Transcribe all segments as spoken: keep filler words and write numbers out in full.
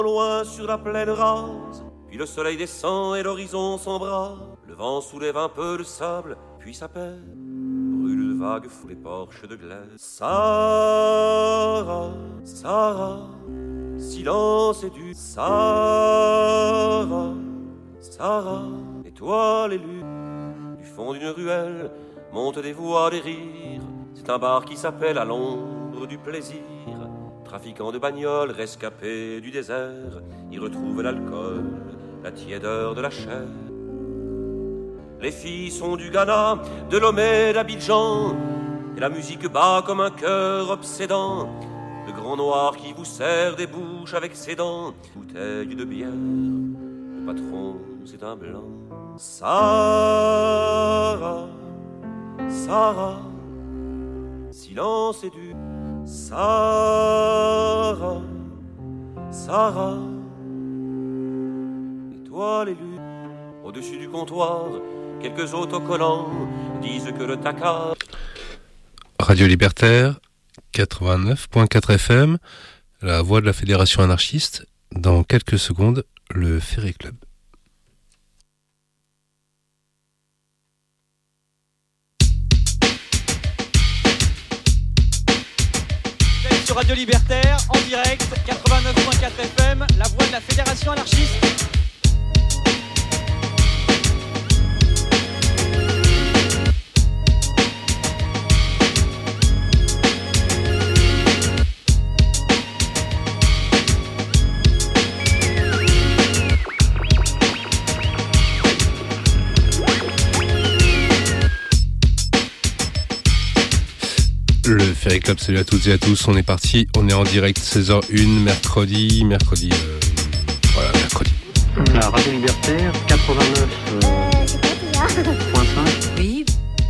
Loin sur la plaine rase, puis le soleil descend et l'horizon s'embrase. Le vent soulève un peu de sable, puis s'apaise. Brûle de vagues fous les porches de glace. Sarah, Sarah, silence et du Sarah, Sarah, étoile élue. Du fond d'une ruelle montent des voix, des rires. C'est un bar qui s'appelle à l'ombre du plaisir. Trafiquant de bagnoles, rescapés du désert, y retrouvent l'alcool, la tiédeur de la chair. Les filles sont du Ghana, de Lomé, d'Abidjan, et la musique bat comme un cœur obsédant. Le grand noir qui vous serre des bouches avec ses dents, bouteille de bière, le patron c'est un blanc. Sarah, Sarah, silence et du Sarah, Sarah, étoile élue. Au-dessus du comptoir, quelques autocollants disent que le tacard. Radio Libertaire, quatre-vingt-neuf virgule quatre F M, la voix de la Fédération anarchiste. Dans quelques secondes, le Ferry Club. Sur Radio Libertaire, en direct, quatre-vingt-neuf virgule quatre F M, la voix de la Fédération anarchiste. Le Ferry Club, salut à toutes et à tous, on est parti, on est en direct seize heures une, mercredi, mercredi, euh, voilà, mercredi. La Radio Libertaire, quatre-vingt-neuf virgule cinq. Oui.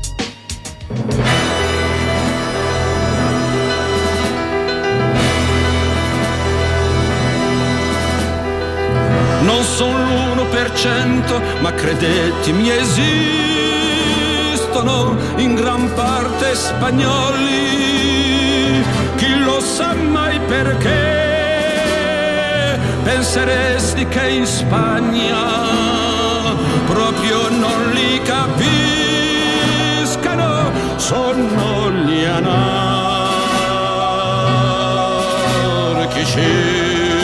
Non sono l'uno per cento, ma credettimi esistono in gran parte spagnoli. Chi lo sa mai perché penseresti che in Spagna proprio non li capiscano? Sono gli anarchici.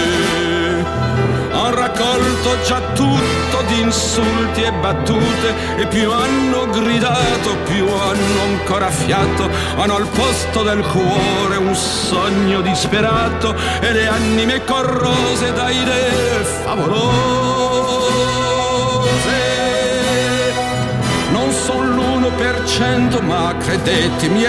Han raccolto già tutto di insulti e battute, e più hanno gridato, più hanno ancora fiato. Hanno al posto del cuore un sogno disperato e le anime corrose da idee favolose. Non sono l'uno per cento, ma credetemi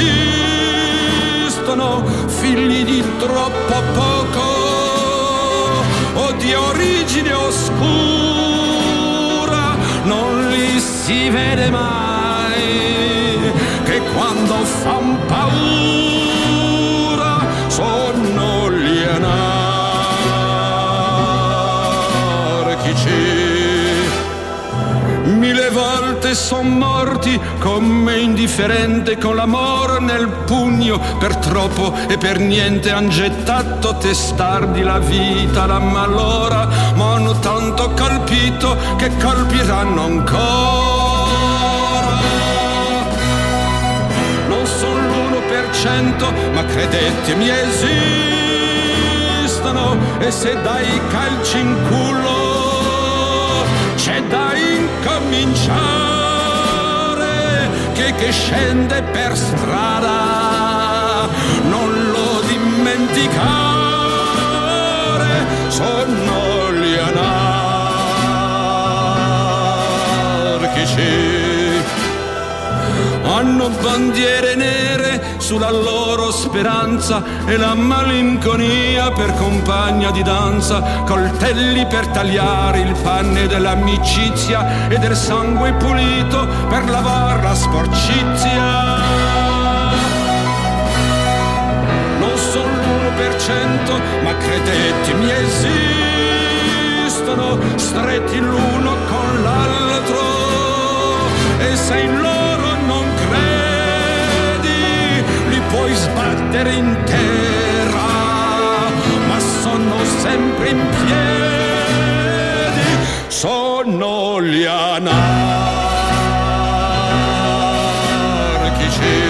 esistono figli di troppo poco o di origine oscura. Non li si vede mai, che quando fan paura sono gli anarchici. Mille volte son morti con me indifferente, con l'amore nel pugno, per troppo e per niente han gettato testardi la vita, la malora, ma hanno tanto colpito che colpiranno ancora. Non sono l'uno per cento, ma credetemi esistono, e se dai calci in culo c'è da incominciare, che che scende per strada non lo dimenticare. Sono gli anarchici. Hanno bandiere nere sulla loro speranza e la malinconia per compagna di danza, coltelli per tagliare il pane dell'amicizia e del sangue pulito per lavare la sporcizia. Non sono l'uno per cento, ma credetemi esistono, stretti l'uno con l'altro, e se in loro non credi li puoi sbattere in terra, ma sono sempre sempre in piedi, sono gli anarchici.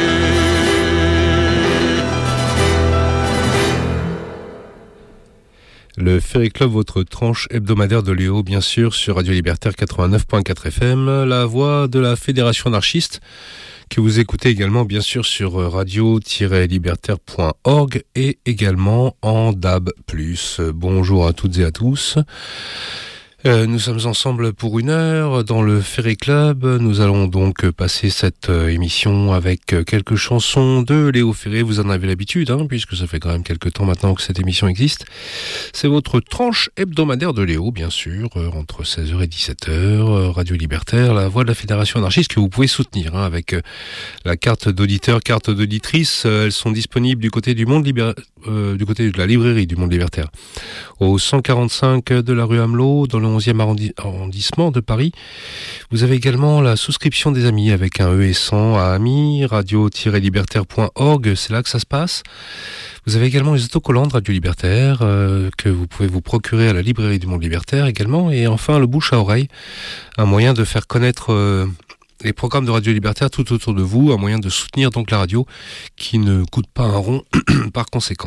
Le Ferry Club, votre tranche hebdomadaire de Léo, bien sûr, sur Radio Libertaire quatre-vingt-neuf point quatre F M, la voix de la Fédération anarchiste, que vous écoutez également, bien sûr, sur radio tiret libertaire point org et également en D A B plus. Bonjour à toutes et à tous. Euh, nous sommes ensemble pour une heure dans le Ferry Club. Nous allons donc passer cette euh, émission avec euh, quelques chansons de Léo Ferré. Vous en avez l'habitude, hein, puisque ça fait quand même quelques temps maintenant que cette émission existe. C'est votre tranche hebdomadaire de Léo, bien sûr, euh, entre seize heures et dix-sept heures, euh, Radio Libertaire, la voix de la Fédération anarchiste que vous pouvez soutenir, hein, avec euh, la carte d'auditeur, carte d'auditrice. Euh, elles sont disponibles du côté du Monde Libér... euh, du côté de la librairie du Monde Libertaire, au cent quarante-cinq de la rue Amelot, dans le onzième arrondissement de Paris. Vous avez également la souscription des amis avec un E et cent à amis, radio tiret libertaire point org, c'est là que ça se passe. Vous avez également les autocollants de Radio Libertaire euh, que vous pouvez vous procurer à la librairie du Monde Libertaire également. Et enfin, le bouche à oreille, un moyen de faire connaître euh, les programmes de Radio Libertaire tout autour de vous, un moyen de soutenir donc la radio qui ne coûte pas un rond par conséquent.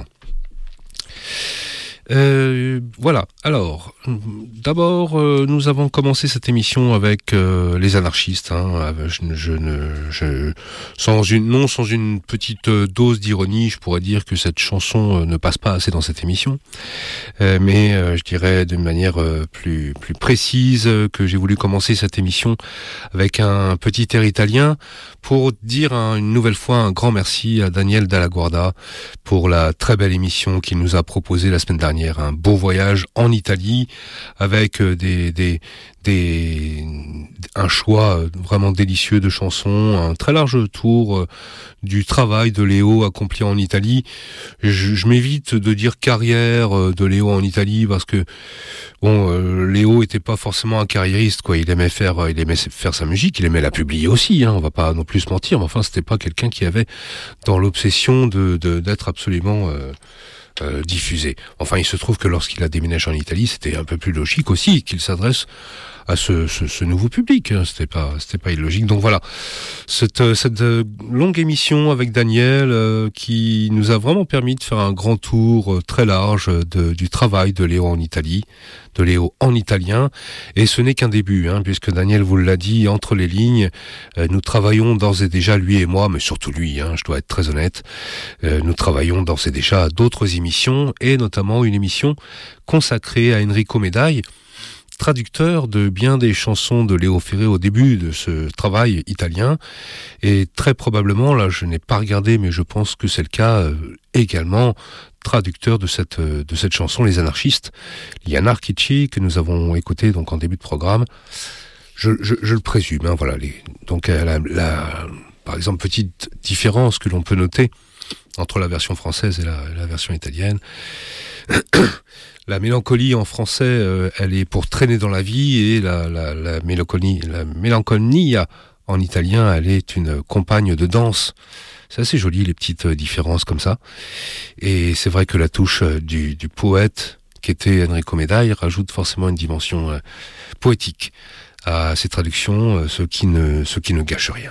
Euh, voilà. Alors, d'abord, euh, nous avons commencé cette émission avec euh, les anarchistes. Hein, je, je ne, je, sans une, non, sans une petite dose d'ironie, je pourrais dire que cette chanson euh, ne passe pas assez dans cette émission. Euh, mais euh, je dirais d'une manière euh, plus, plus précise euh, que j'ai voulu commencer cette émission avec un petit air italien pour dire hein, une nouvelle fois un grand merci à Daniel Dalla Guarda pour la très belle émission qu'il nous a proposée la semaine dernière. Un beau voyage en Italie avec des, des, des, un choix vraiment délicieux de chansons, un très large tour du travail de Léo accompli en Italie. Je, je m'évite de dire carrière de Léo en Italie parce que bon, euh, Léo était pas forcément un carriériste, quoi. Il aimait faire, il aimait faire sa musique, il aimait la publier aussi. Hein, on va pas non plus se mentir, mais enfin, c'était pas quelqu'un qui avait dans l'obsession de, de d'être absolument euh, Euh, diffusé. Enfin, il se trouve que lorsqu'il a déménagé en Italie, c'était un peu plus logique aussi qu'il s'adresse à ce, ce, ce nouveau public. Hein. C'était pas, c'était pas illogique. Donc voilà, cette, cette longue émission avec Daniel euh, qui nous a vraiment permis de faire un grand tour euh, très large de, du travail de Léo en Italie, de Léo en italien. Et ce n'est qu'un début, hein, puisque Daniel vous l'a dit entre les lignes. Euh, nous travaillons d'ores et déjà, lui et moi, mais surtout lui, hein, je dois être très honnête. Euh, nous travaillons d'ores et déjà à d'autres émissions, et notamment une émission consacrée à Enrico Medaille, traducteur de bien des chansons de Léo Ferré au début de ce travail italien, et très probablement, là je n'ai pas regardé mais je pense que c'est le cas, euh, également traducteur de cette, euh, de cette chanson Les Anarchistes, Gli Anarchici, que nous avons écouté donc en début de programme. Je, je, je le présume, hein, voilà. Les, donc euh, la, la, par exemple, petite différence que l'on peut noter entre la version française et la, la version italienne. La mélancolie en français, euh, elle est pour traîner dans la vie, et la, la, la mélancolie, la mélancolia en italien, elle est une compagne de danse. C'est assez joli, les petites différences comme ça. Et c'est vrai que la touche du, du poète, qui était Enrico Medaille, rajoute forcément une dimension euh, poétique à ces traductions, euh, ce qui ne, ce qui ne gâche rien.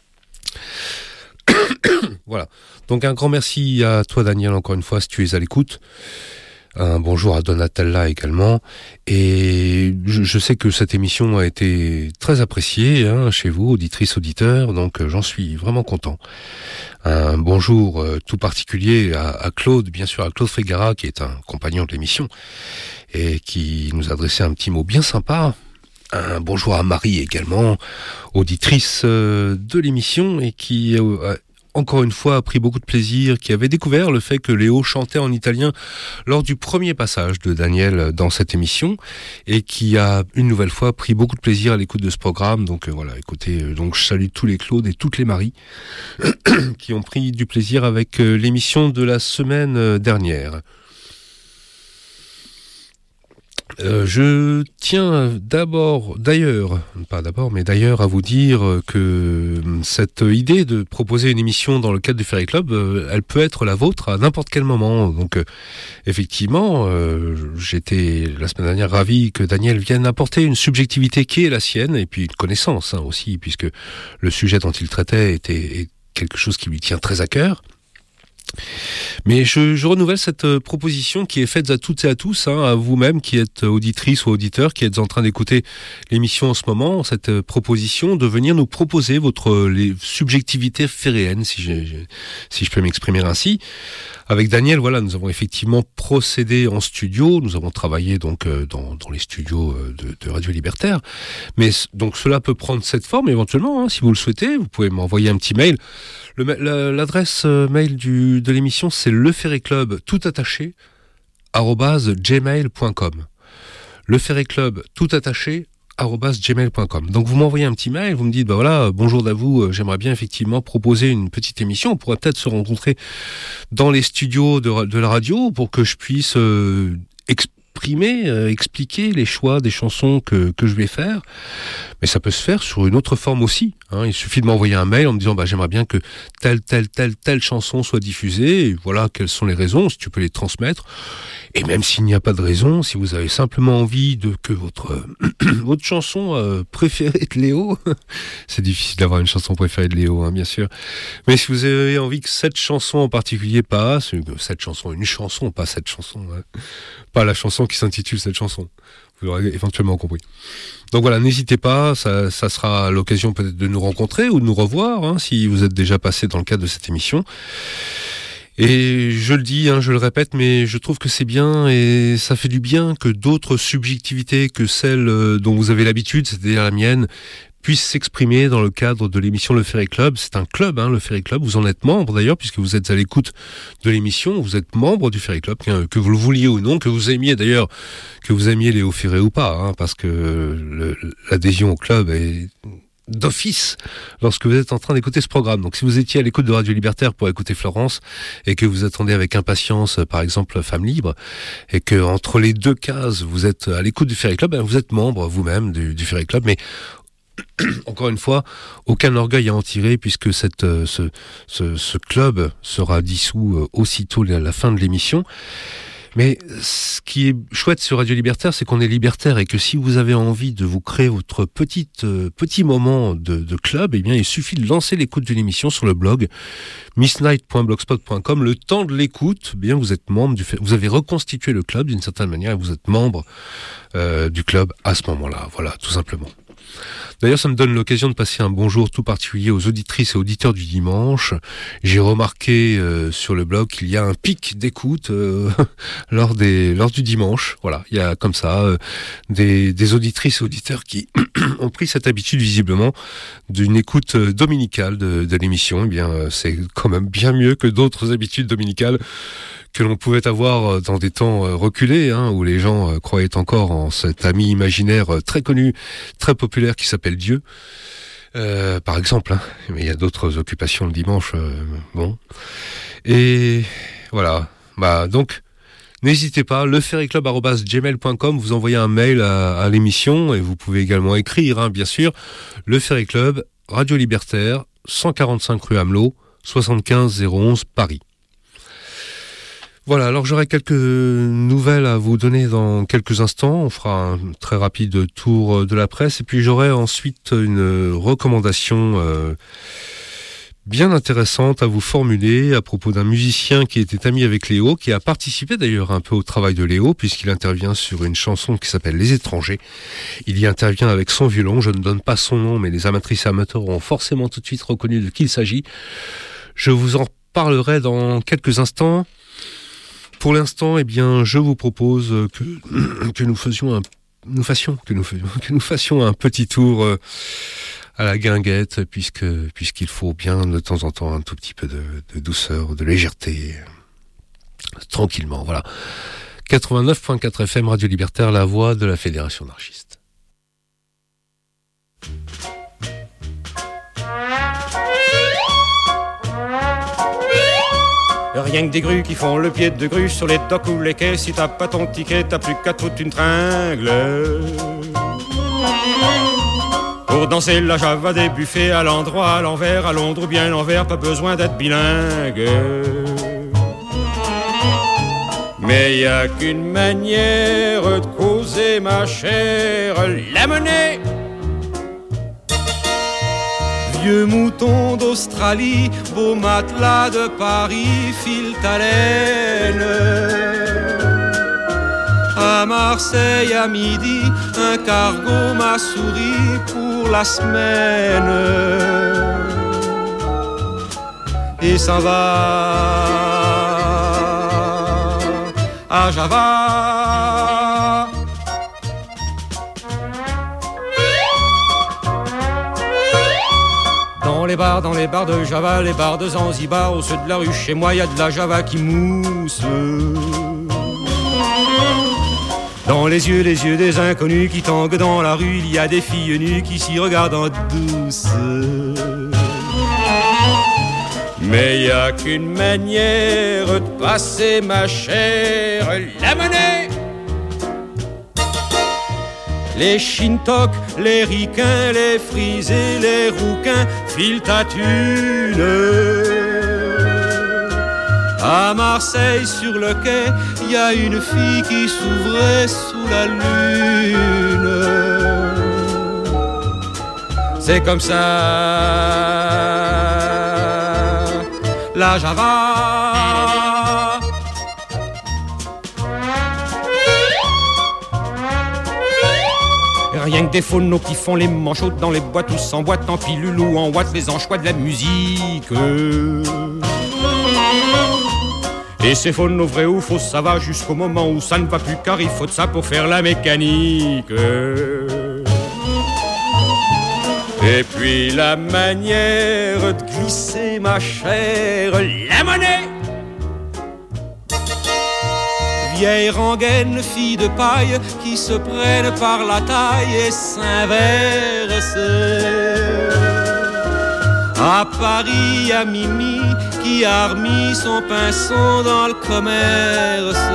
Voilà. Donc un grand merci à toi, Daniel, encore une fois, si tu es à l'écoute. Un bonjour à Donatella également. Et je, je sais que cette émission a été très appréciée hein, chez vous, auditrices, auditeurs, donc euh, j'en suis vraiment content. Un bonjour euh, tout particulier à, à Claude, bien sûr à Claude Frégara, qui est un compagnon de l'émission, et qui nous a adressé un petit mot bien sympa. Un bonjour à Marie également, auditrice euh, de l'émission, et qui euh, encore une fois a pris beaucoup de plaisir, qui avait découvert le fait que Léo chantait en italien lors du premier passage de Daniel dans cette émission, et qui a une nouvelle fois pris beaucoup de plaisir à l'écoute de ce programme. Donc euh, voilà, écoutez, euh, donc je salue tous les Claude et toutes les Maries qui ont pris du plaisir avec euh, l'émission de la semaine dernière. Euh, je tiens d'abord, d'ailleurs, pas d'abord, mais d'ailleurs à vous dire que cette idée de proposer une émission dans le cadre du Ferry Club, elle peut être la vôtre à n'importe quel moment. Donc effectivement, euh, j'étais la semaine dernière ravi que Daniel vienne apporter une subjectivité qui est la sienne et puis une connaissance hein, aussi, puisque le sujet dont il traitait était est quelque chose qui lui tient très à cœur. Mais je, je renouvelle cette proposition qui est faite à toutes et à tous, hein, à vous-même qui êtes auditrice ou auditeur, qui êtes en train d'écouter l'émission en ce moment, cette proposition de venir nous proposer votre les subjectivités ferréennes, si je, si je peux m'exprimer ainsi. Avec Daniel, voilà, nous avons effectivement procédé en studio, nous avons travaillé donc euh, dans, dans les studios de, de Radio Libertaire, mais donc cela peut prendre cette forme éventuellement, hein, si vous le souhaitez, vous pouvez m'envoyer un petit mail. Le, la, l'adresse mail du, de l'émission, c'est leferryclub tout attaché arobase gmail point com. Leferryclub tout attaché arobase gmail point com. Donc vous m'envoyez un petit mail, vous me dites bah voilà, bonjour d'Avou, j'aimerais bien effectivement proposer une petite émission, on pourrait peut-être se rencontrer dans les studios de, de la radio pour que je puisse euh, exprimer, euh, expliquer les choix des chansons que, que je vais faire. Mais ça peut se faire sur une autre forme aussi. Hein. Il suffit de m'envoyer un mail en me disant bah, j'aimerais bien que telle, telle, telle, telle chanson soit diffusée. Et voilà quelles sont les raisons, si tu peux les transmettre. Et même s'il n'y a pas de raison, si vous avez simplement envie de que votre, votre chanson euh, préférée de Léo, c'est difficile d'avoir une chanson préférée de Léo, hein, bien sûr. Mais si vous avez envie que cette chanson en particulier passe, cette chanson, une chanson, pas cette chanson, hein, pas la chanson qui s'intitule cette chanson. Vous l'aurez éventuellement compris. Donc voilà, n'hésitez pas, ça, ça sera l'occasion peut-être de nous rencontrer ou de nous revoir, hein, si vous êtes déjà passé dans le cadre de cette émission. Et je le dis, hein, je le répète, mais je trouve que c'est bien et ça fait du bien que d'autres subjectivités que celles dont vous avez l'habitude, c'est-à-dire la mienne, puissent s'exprimer dans le cadre de l'émission Le Ferry Club. C'est un club, hein, le Ferry Club. Vous en êtes membre d'ailleurs, puisque vous êtes à l'écoute de l'émission. Vous êtes membre du Ferry Club, que vous le vouliez ou non, que vous aimiez d'ailleurs, que vous aimiez Léo Ferré ou pas, hein, parce que le, l'adhésion au club est d'office lorsque vous êtes en train d'écouter ce programme. Donc si vous étiez à l'écoute de Radio Libertaire pour écouter Florence et que vous attendez avec impatience par exemple Femme Libre et que entre les deux cases vous êtes à l'écoute du Ferry Club, ben vous êtes membre vous-même du, du Ferry Club, mais encore une fois, aucun orgueil à en tirer puisque cette, ce, ce, ce club sera dissous aussitôt à la fin de l'émission. Mais ce qui est chouette sur Radio Libertaire, c'est qu'on est libertaire et que si vous avez envie de vous créer votre petite, euh, petit moment de, de club, eh bien, il suffit de lancer l'écoute d'une émission sur le blog missnight point blogspot point com. Le temps de l'écoute, eh bien, vous êtes membre du, vous avez reconstitué le club d'une certaine manière et vous êtes membre euh, du club à ce moment-là. Voilà, tout simplement. D'ailleurs, ça me donne l'occasion de passer un bonjour tout particulier aux auditrices et auditeurs du dimanche. J'ai remarqué euh, sur le blog qu'il y a un pic d'écoute euh, lors des lors du dimanche. Voilà, il y a comme ça euh, des, des auditrices et auditeurs qui ont pris cette habitude visiblement d'une écoute dominicale de, de l'émission. Eh bien, euh, c'est quand même bien mieux que d'autres habitudes dominicales que l'on pouvait avoir dans des temps reculés, hein, où les gens croyaient encore en cet ami imaginaire très connu, très populaire qui s'appelle Dieu, euh, par exemple. Hein. Mais il y a d'autres occupations le dimanche. Euh, bon, et voilà. Bah donc, n'hésitez pas. leferryclub arobase gmail point com. Vous envoyez un mail à, à l'émission et vous pouvez également écrire, hein, bien sûr. Le Ferry Club, Radio Libertaire, cent quarante-cinq rue Amelot, soixante-quinze zéro onze Paris. Voilà, alors j'aurai quelques nouvelles à vous donner dans quelques instants. On fera un très rapide tour de la presse et puis j'aurai ensuite une recommandation euh, bien intéressante à vous formuler à propos d'un musicien qui était ami avec Léo, qui a participé d'ailleurs un peu au travail de Léo puisqu'il intervient sur une chanson qui s'appelle Les Étrangers. Il y intervient avec son violon, je ne donne pas son nom mais les amatrices et amateurs auront forcément tout de suite reconnu de qui il s'agit. Je vous en parlerai dans quelques instants. Pour l'instant, eh bien, je vous propose que, que nous faisions un, nous fassions, que nous faisions, que nous fassions un petit tour à la guinguette, puisque, puisqu'il faut bien de temps en temps un tout petit peu de, de douceur, de légèreté, tranquillement, voilà. quatre-vingt-neuf point quatre F M, Radio Libertaire, la voix de la Fédération anarchiste. Rien que des grues qui font le pied de grue sur les docks ou les quais. Si t'as pas ton ticket, t'as plus qu'à toute une tringle. Pour danser la java des buffets à l'endroit, à l'envers, à Londres ou bien l'envers, pas besoin d'être bilingue. Mais y a qu'une manière de causer, ma chère, la monnaie. Vieux mouton d'Australie, beau matelas de Paris, file ta laine. À Marseille à midi, un cargo m'a souri pour la semaine. Et s'en va à Java. Dans les bars, dans les bars de Java, les bars de Zanzibar, au sud de la rue chez moi, y a de la Java qui mousse. Dans les yeux, les yeux des inconnus qui tanguent dans la rue, il y a des filles nues qui s'y regardent en douce. Mais y a qu'une manière de passer, ma chère, la monnaie. Les shintok, les ricains, les frisés, les rouquins filent ta thune. À Marseille, sur le quai, y a une fille qui s'ouvrait sous la lune. C'est comme ça la Java. Rien que des phonos qui font les manchots dans les boîtes, tous en boîte, en pilule ou en watts, les anchois de la musique. Et c'est phonos vrai ou faux, ça va jusqu'au moment où ça ne va plus, car il faut de ça pour faire la mécanique. Et puis la manière de glisser, ma chère, la monnaie. Vieille rengaine, fille de paille, qui se prennent par la taille et s'inversent. À Paris, à Mimi, qui a remis son pinceau dans le commerce.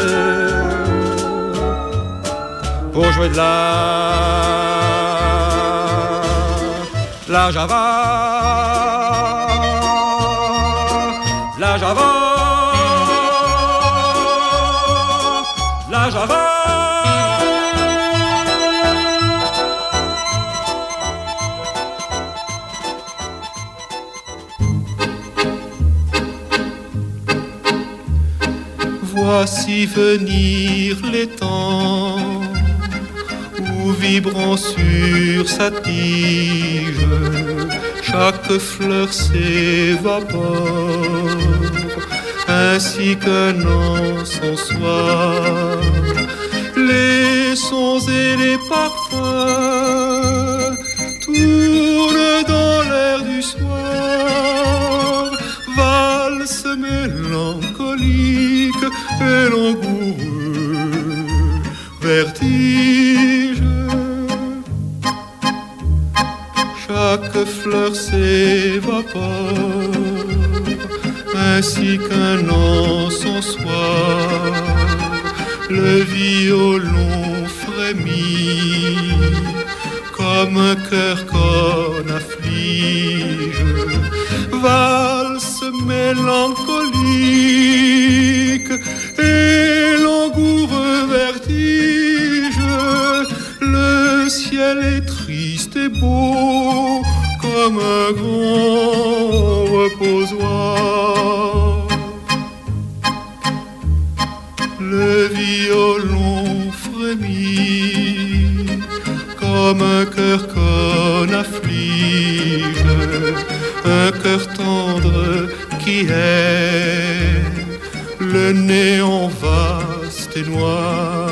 Pour jouer de la la Java, la Java, la Java. Voici venir les temps où vibrant sur sa tige, chaque fleur s'évapore, ainsi qu'un encensoir. Les sons et les parfums tournent dans l'air du soir, valse mélancolique et langoureux vertige. Chaque fleur s'évapore, ainsi qu'un encensoir. Le violon frémit comme un cœur qu'on afflige. Valse mélancolique et langoureux vertige. Le ciel est triste et beau comme un grand reposoir. Le violon frémit comme un cœur qu'on afflige, un cœur tendre qui est le néant vaste et noir.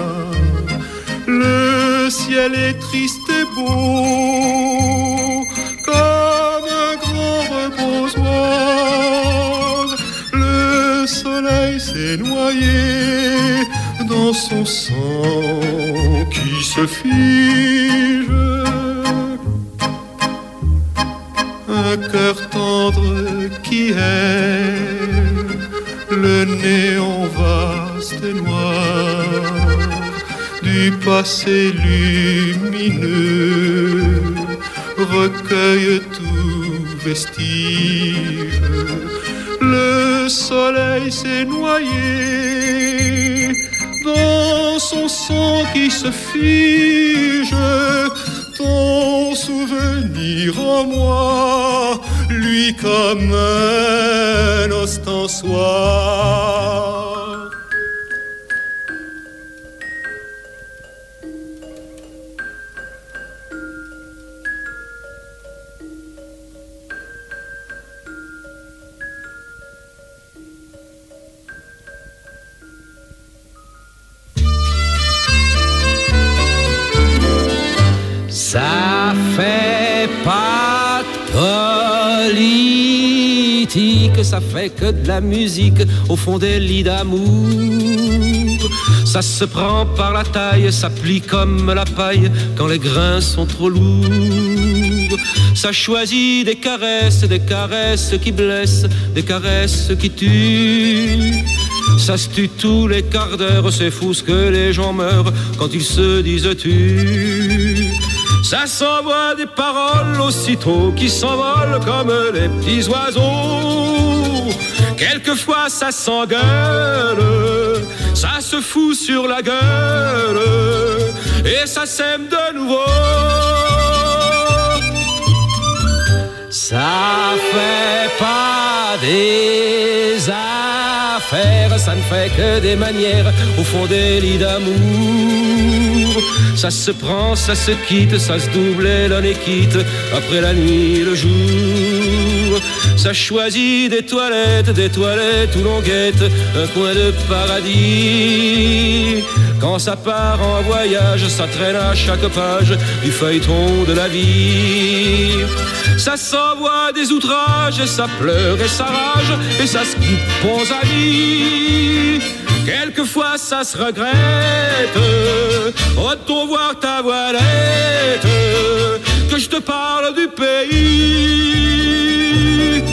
Le ciel est triste et beau comme un grand reposoir. Le soleil s'est noyé dans son sang qui se fige. Un cœur tendre qui est passé lumineux recueille tout vestige. Le soleil s'est noyé dans son sang qui se fige. Ton souvenir en moi, lui comme un ostensoir. Ça fait pas de politique, ça fait que de la musique au fond des lits d'amour. Ça se prend par la taille, ça plie comme la paille quand les grains sont trop lourds. Ça choisit des caresses, des caresses qui blessent, des caresses qui tuent. Ça se tue tous les quarts d'heure, c'est fou ce que les gens meurent quand ils se disent tu. Ça s'envoie des paroles aussitôt qui s'envolent comme les petits oiseaux. Quelquefois ça s'engueule, ça se fout sur la gueule et ça s'aime de nouveau. Ça fait pas des affaires, ça ne fait que des manières au fond des lits d'amour. Ça se prend, ça se quitte, ça se double et l'on est quitte après la nuit, le jour. Ça choisit des toilettes, des toilettes où l'on guette un coin de paradis. Quand ça part en voyage, ça traîne à chaque page du feuilleton de la vie. Ça s'envoie des outrages, ça pleure et ça rage, et ça se quitte, bons amis. Quelquefois ça se regrette, retourne voir ta voilette, que je te parle du pays.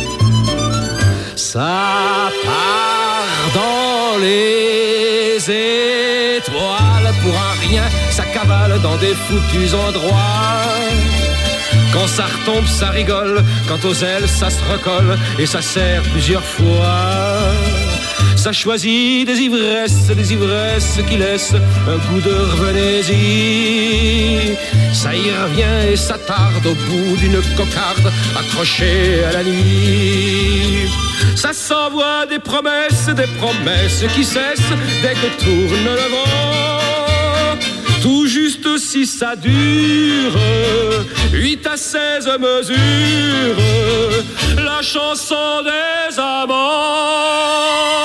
Ça part dans les étoiles pour un rien, ça cavale dans des foutus endroits. Quand ça retombe, ça rigole, quand aux ailes, ça se recolle et ça serre plusieurs fois. Ça choisit des ivresses, des ivresses qui laissent un goût de revenez-y. Ça y revient et ça tarde au bout d'une cocarde accrochée à la nuit. Ça s'envoie des promesses, des promesses qui cessent dès que tourne le vent. Tout juste si ça dure, huit à seize mesures, la chanson des amants.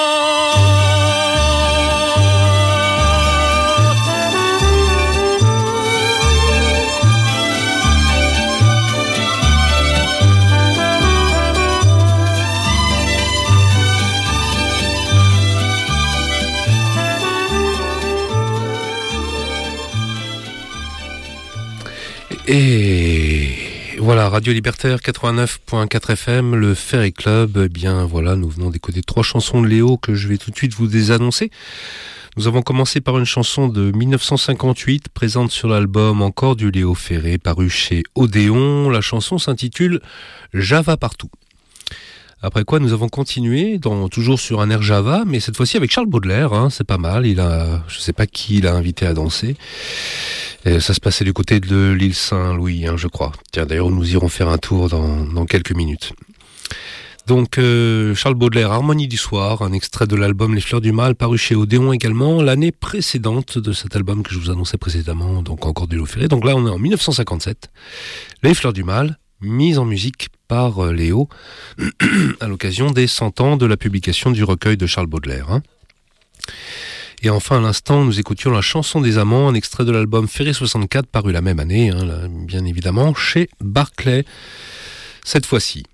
Et voilà, Radio Libertaire quatre-vingt-neuf point quatre F M, le Ferry Club. Eh bien voilà, nous venons d'écouter trois chansons de Léo que je vais tout de suite vous désannoncer. Nous avons commencé par une chanson de mille neuf cent cinquante-huit, présente sur l'album Encore du Léo Ferré, paru chez Odéon. La chanson s'intitule Java partout. Après quoi, nous avons continué, dans, toujours sur un air Java, mais cette fois-ci avec Charles Baudelaire, hein, c'est pas mal. Il a, je sais pas qui il a invité à danser. Et ça se passait du côté de l'île Saint-Louis, hein, je crois. Tiens, d'ailleurs, nous irons faire un tour dans, dans quelques minutes. Donc, euh, Charles Baudelaire, Harmonie du soir, un extrait de l'album Les Fleurs du Mal, paru chez Odéon également, l'année précédente de cet album que je vous annonçais précédemment, donc encore du Léo Ferré. Donc là, on est en mille neuf cent cinquante-sept. Les Fleurs du Mal, mise en musique par Léo, à l'occasion des cent ans de la publication du recueil de Charles Baudelaire. Hein. Et enfin, à l'instant, nous écoutions la chanson des amants, un extrait de l'album Ferré soixante-quatre, paru la même année, hein, là, bien évidemment, chez Barclay, cette fois-ci.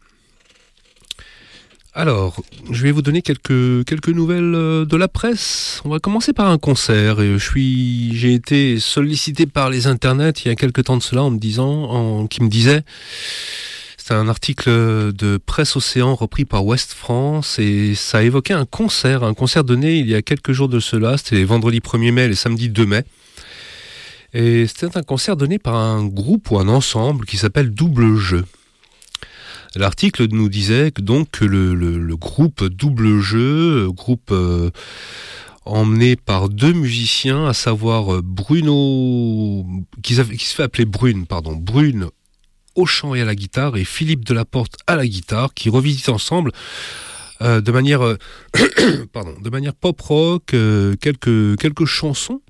Alors, je vais vous donner quelques, quelques nouvelles de la presse. On va commencer par un concert. Et je suis, j'ai été sollicité par les internets il y a quelques temps de cela en me disant, en, qui me disait, c'est un article de Presse Océan repris par Ouest France et ça évoquait un concert, un concert donné il y a quelques jours de cela, c'était les vendredis premier mai et les samedis deux mai. Et c'était un concert donné par un groupe ou un ensemble qui s'appelle Double Jeu. L'article nous disait que donc que le, le, le groupe Double Jeu, groupe euh, emmené par deux musiciens, à savoir Bruno, qui, qui se fait appeler Brune, pardon, Brune au chant et à la guitare, et Philippe Delaporte à la guitare, qui revisitent ensemble euh, de manière, euh, pardon, de manière pop rock euh, quelques quelques chansons.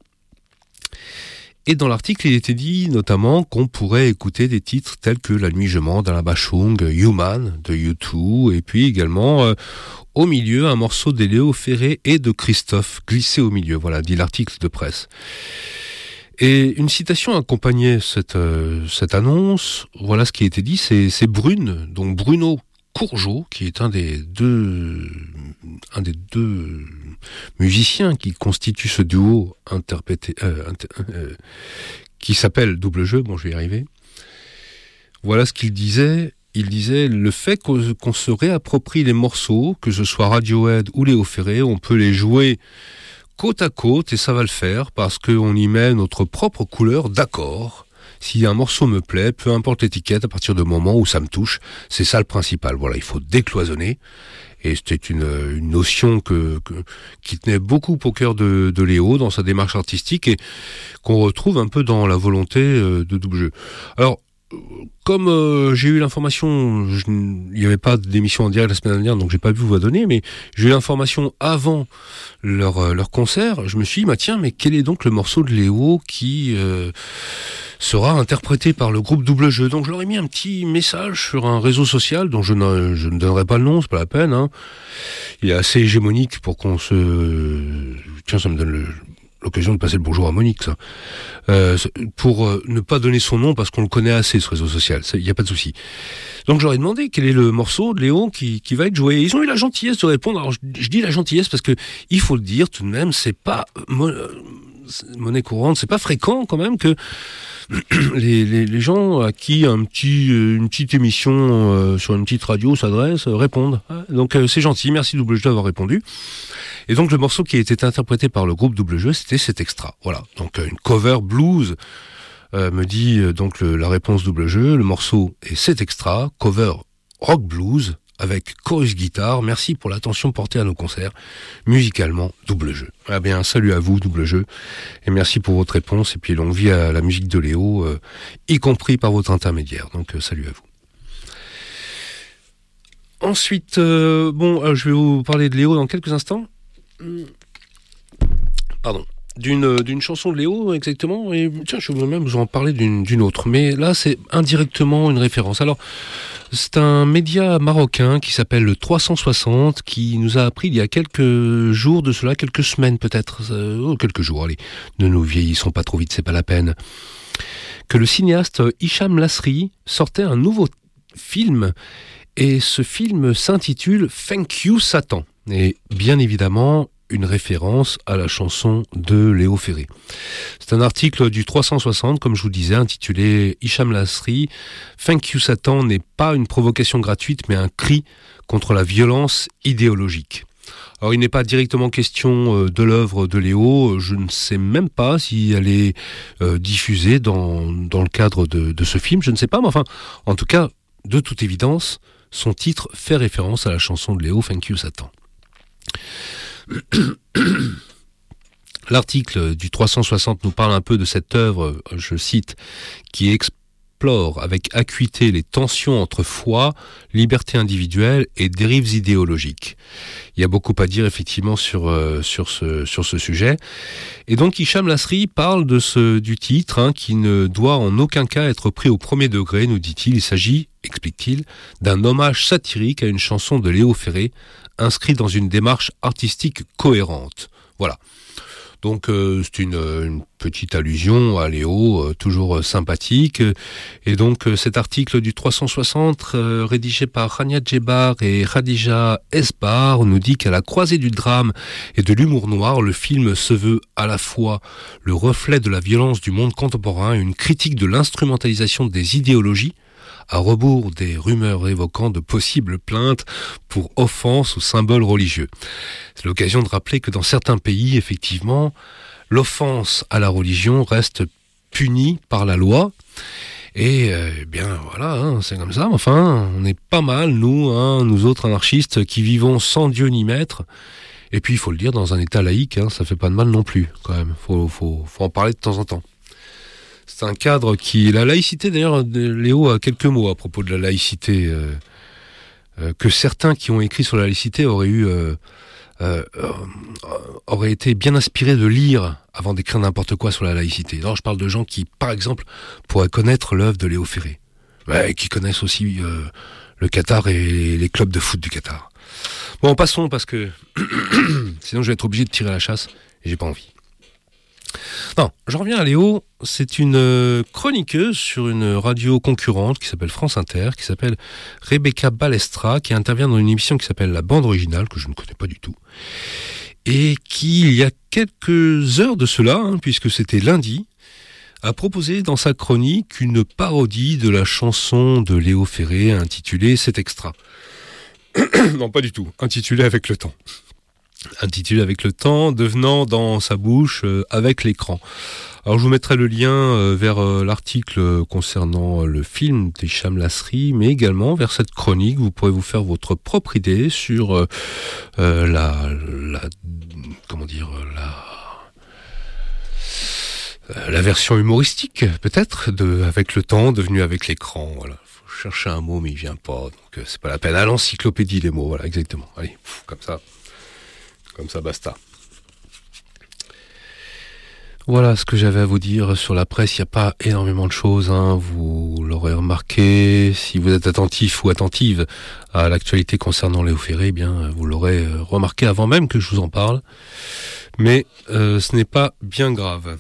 Et dans l'article, il était dit notamment qu'on pourrait écouter des titres tels que La nuit je mens d'Alain Bachung, Human de U deux, et puis également euh, au milieu un morceau de Léo Ferré et de Christophe glissé au milieu. Voilà, dit l'article de presse. Et une citation accompagnait cette euh, cette annonce. Voilà ce qui a été dit. C'est, c'est Brune, donc Bruno Courgeot, qui est un des deux un des deux musiciens qui constituent ce duo interprété euh, inter, euh, qui s'appelle Double Jeu. Bon, je vais y arriver. Voilà ce qu'il disait. Il disait le fait qu'on, qu'on se réapproprie les morceaux, que ce soit Radiohead ou Léo Ferré, on peut les jouer côte à côte et ça va le faire parce qu'on y met notre propre couleur d'accord. Si un morceau me plaît, peu importe l'étiquette, à partir du moment où ça me touche, c'est ça le principal. Voilà, il faut décloisonner. Et c'était une, une notion que, que, qui tenait beaucoup au cœur de, de Léo dans sa démarche artistique et qu'on retrouve un peu dans la volonté de Double Jeu. Alors, comme euh, j'ai eu l'information, je, il n'y avait pas d'émission en direct la semaine dernière, donc j'ai pas pu vous la donner, mais j'ai eu l'information avant leur, euh, leur concert. Je me suis dit, bah tiens, mais quel est donc le morceau de Léo qui euh, sera interprété par le groupe Double Jeu? Donc je leur ai mis un petit message sur un réseau social dont je ne, je ne donnerai pas le nom, c'est pas la peine. Hein. Il est assez hégémonique pour qu'on se... Tiens, ça me donne le... l'occasion de passer le bonjour à Monique, ça. Euh, pour euh, ne pas donner son nom parce qu'on le connaît assez, ce réseau social. Il n'y a pas de souci. Donc, j'aurais demandé quel est le morceau de Léo qui, qui va être joué. Ils ont eu la gentillesse de répondre. Alors, je, je dis la gentillesse parce que il faut le dire tout de même, c'est pas mon, monnaie courante, c'est pas fréquent quand même que les, les, les gens à qui un petit, une petite émission euh, sur une petite radio s'adresse euh, répondent. Donc, euh, c'est gentil. Merci Double Jeu d'avoir répondu. Et donc le morceau qui a été interprété par le groupe Double Jeu, c'était cet extra. Voilà, donc une cover blues, euh, me dit euh, donc le, la réponse Double Jeu. Le morceau est cet extra, cover rock blues avec chorus guitare. Merci pour l'attention portée à nos concerts. Musicalement, Double Jeu. Ah bien, salut à vous Double Jeu et merci pour votre réponse et puis longue vie à la musique de Léo, euh, y compris par votre intermédiaire. Donc euh, salut à vous. Ensuite, euh, bon, euh, je vais vous parler de Léo dans quelques instants. Pardon, d'une, d'une chanson de Léo exactement, et tiens, je vais même vous en parler d'une, d'une autre, mais là c'est indirectement une référence. Alors, c'est un média marocain qui s'appelle le trois cent soixante, qui nous a appris il y a quelques jours de cela, quelques semaines peut-être, euh, quelques jours, allez, ne nous vieillissons pas trop vite, c'est pas la peine, que le cinéaste Hicham Lasri sortait un nouveau film, et ce film s'intitule Thank You Satan. Et bien évidemment, une référence à la chanson de Léo Ferré. C'est un article du trois cent soixante, comme je vous disais, intitulé Hicham Lasri. Thank You Satan n'est pas une provocation gratuite, mais un cri contre la violence idéologique. Alors, il n'est pas directement question de l'œuvre de Léo. Je ne sais même pas si elle est euh, diffusée dans, dans le cadre de, de ce film. Je ne sais pas, mais enfin, en tout cas, de toute évidence, son titre fait référence à la chanson de Léo, Thank You Satan. L'article du trois cent soixante nous parle un peu de cette œuvre, je cite, qui explore avec acuité les tensions entre foi, liberté individuelle et dérives idéologiques. Il y a beaucoup à dire effectivement sur, euh, sur, ce, sur ce sujet. Et donc Hicham Lasri parle de ce, du titre hein, qui ne doit en aucun cas être pris au premier degré, nous dit-il. Il s'agit, explique-t-il, d'un hommage satirique à une chanson de Léo Ferré, inscrit dans une démarche artistique cohérente. Voilà. Donc euh, c'est une, une petite allusion à Léo, euh, toujours euh, sympathique. Et donc euh, cet article du trois cent soixante, euh, rédigé par Rania Djebar et Khadija Esbar, nous dit qu'à la croisée du drame et de l'humour noir, le film se veut à la fois le reflet de la violence du monde contemporain et une critique de l'instrumentalisation des idéologies, à rebours des rumeurs évoquant de possibles plaintes pour offenses aux symboles religieux. C'est l'occasion de rappeler que dans certains pays, effectivement, l'offense à la religion reste puni par la loi. Et euh, bien voilà, hein, c'est comme ça. Enfin, on est pas mal, nous, hein, nous autres anarchistes, qui vivons sans Dieu ni maître. Et puis, il faut le dire, dans un état laïque, hein, ça fait pas de mal non plus, quand même. Faut, faut, faut en parler de temps en temps. C'est un cadre qui... La laïcité, d'ailleurs, Léo a quelques mots à propos de la laïcité, euh, euh, que certains qui ont écrit sur la laïcité auraient eu... Euh, Euh, euh, aurait été bien inspiré de lire avant d'écrire n'importe quoi sur la laïcité. Alors, je parle de gens qui, par exemple, pourraient connaître l'œuvre de Léo Ferré, ouais, et qui connaissent aussi euh, le Qatar et les clubs de foot du Qatar. Bon, passons, parce que sinon je vais être obligé de tirer la chasse, et j'ai pas envie. Non, je reviens à Léo. C'est une chroniqueuse sur une radio concurrente qui s'appelle France Inter, qui s'appelle Rebecca Balestra, qui intervient dans une émission qui s'appelle La Bande Originale, que je ne connais pas du tout, et qui, il y a quelques heures de cela, hein, puisque c'était lundi, a proposé dans sa chronique une parodie de la chanson de Léo Ferré intitulée Cet extra. Non, pas du tout, intitulée Avec le temps. Intitulé Avec le temps, devenant dans sa bouche euh, avec l'écran. Alors je vous mettrai le lien euh, vers euh, l'article concernant euh, le film d'Hicham Lasri, mais également vers cette chronique. Vous pourrez vous faire votre propre idée sur euh, euh, la, la, comment dire, la, euh, la version humoristique peut-être de Avec le temps, devenu avec l'écran. Voilà. Faut chercher un mot, mais il vient pas, donc euh, c'est pas la peine. À l'encyclopédie les mots, voilà, exactement. Allez, pff, comme ça. Comme ça, basta. Voilà ce que j'avais à vous dire sur la presse. Il n'y a pas énormément de choses, hein. Vous l'aurez remarqué. Si vous êtes attentif ou attentive à l'actualité concernant Léo Ferré, eh bien, vous l'aurez remarqué avant même que je vous en parle. Mais euh, ce n'est pas bien grave.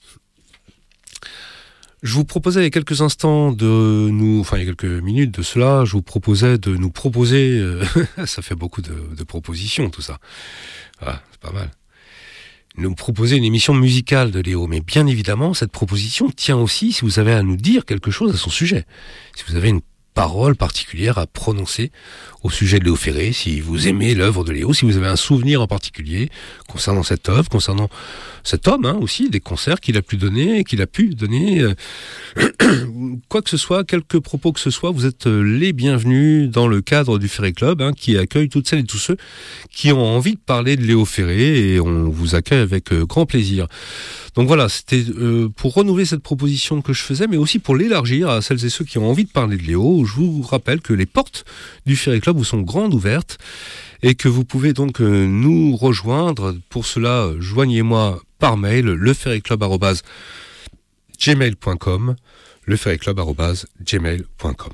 Je vous proposais il y a quelques instants de nous, enfin il y a quelques minutes de cela, je vous proposais de nous proposer, euh, ça fait beaucoup de, de propositions tout ça, voilà, c'est pas mal, nous proposer une émission musicale de Léo, mais bien évidemment cette proposition tient aussi si vous avez à nous dire quelque chose à son sujet, si vous avez une parole particulière à prononcer au sujet de Léo Ferré, si vous aimez l'œuvre de Léo, si vous avez un souvenir en particulier concernant cette œuvre, concernant cet homme hein, aussi, des concerts qu'il a pu donner, qu'il a pu donner, euh, quoi que ce soit, quelques propos que ce soit, vous êtes les bienvenus dans le cadre du Ferré Club, hein, qui accueille toutes celles et tous ceux qui ont envie de parler de Léo Ferré, et on vous accueille avec euh, grand plaisir. Donc voilà, c'était euh, pour renouveler cette proposition que je faisais, mais aussi pour l'élargir à celles et ceux qui ont envie de parler de Léo. Je vous rappelle que les portes du Ferré Club vous sont grandes ouvertes et que vous pouvez donc euh, nous rejoindre. Pour cela, euh, joignez-moi par mail, leferréclub arobase gmail point com, leferréclub arobase gmail point com.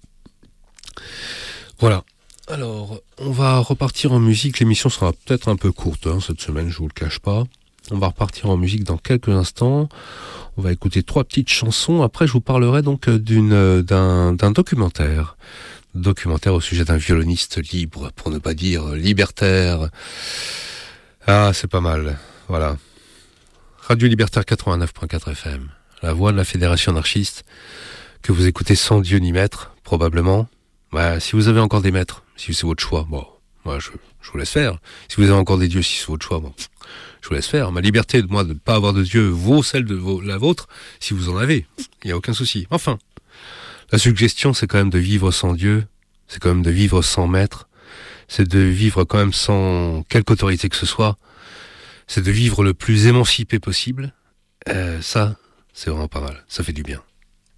Voilà. Alors, on va repartir en musique. L'émission sera peut-être un peu courte hein, cette semaine, je vous le cache pas. On va repartir en musique dans quelques instants. On va écouter trois petites chansons. Après, je vous parlerai donc d'une, d'un, d'un documentaire. Documentaire au sujet d'un violoniste libre, pour ne pas dire libertaire. Ah, c'est pas mal. Voilà. Radio Libertaire quatre-vingt-neuf point quatre F M. La voix de la Fédération anarchiste. Que vous écoutez sans Dieu ni maître, probablement. Bah, si vous avez encore des maîtres, si c'est votre choix, bon, moi, je, je vous laisse faire. Si vous avez encore des dieux, si c'est votre choix, bon, je vous laisse faire. Ma liberté, moi, de ne pas avoir de Dieu vaut celle de vos, la vôtre, si vous en avez. Il n'y a aucun souci. Enfin, la suggestion, c'est quand même de vivre sans Dieu. C'est quand même de vivre sans maître. C'est de vivre quand même sans quelque autorité que ce soit. C'est de vivre le plus émancipé possible. Euh, ça, c'est vraiment pas mal. Ça fait du bien.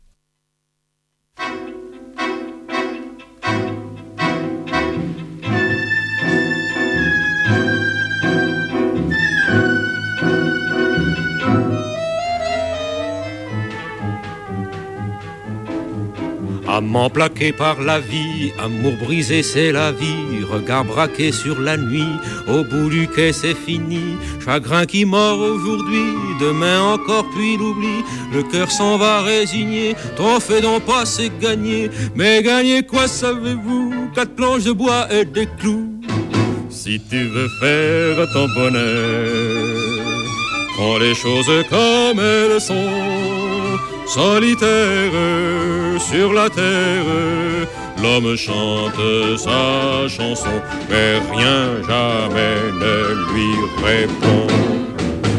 Amant plaqué par la vie, amour brisé c'est la vie, regard braqué sur la nuit, au bout du quai c'est fini, chagrin qui mord aujourd'hui, demain encore puis l'oubli, le cœur s'en va résigner, trophée d'en pas c'est gagné, mais gagner quoi savez-vous, quatre planches de bois et des clous. Si tu veux faire ton bonheur, prends les choses comme elles sont, solitaire sur la terre, l'homme chante sa chanson, mais rien jamais ne lui répond.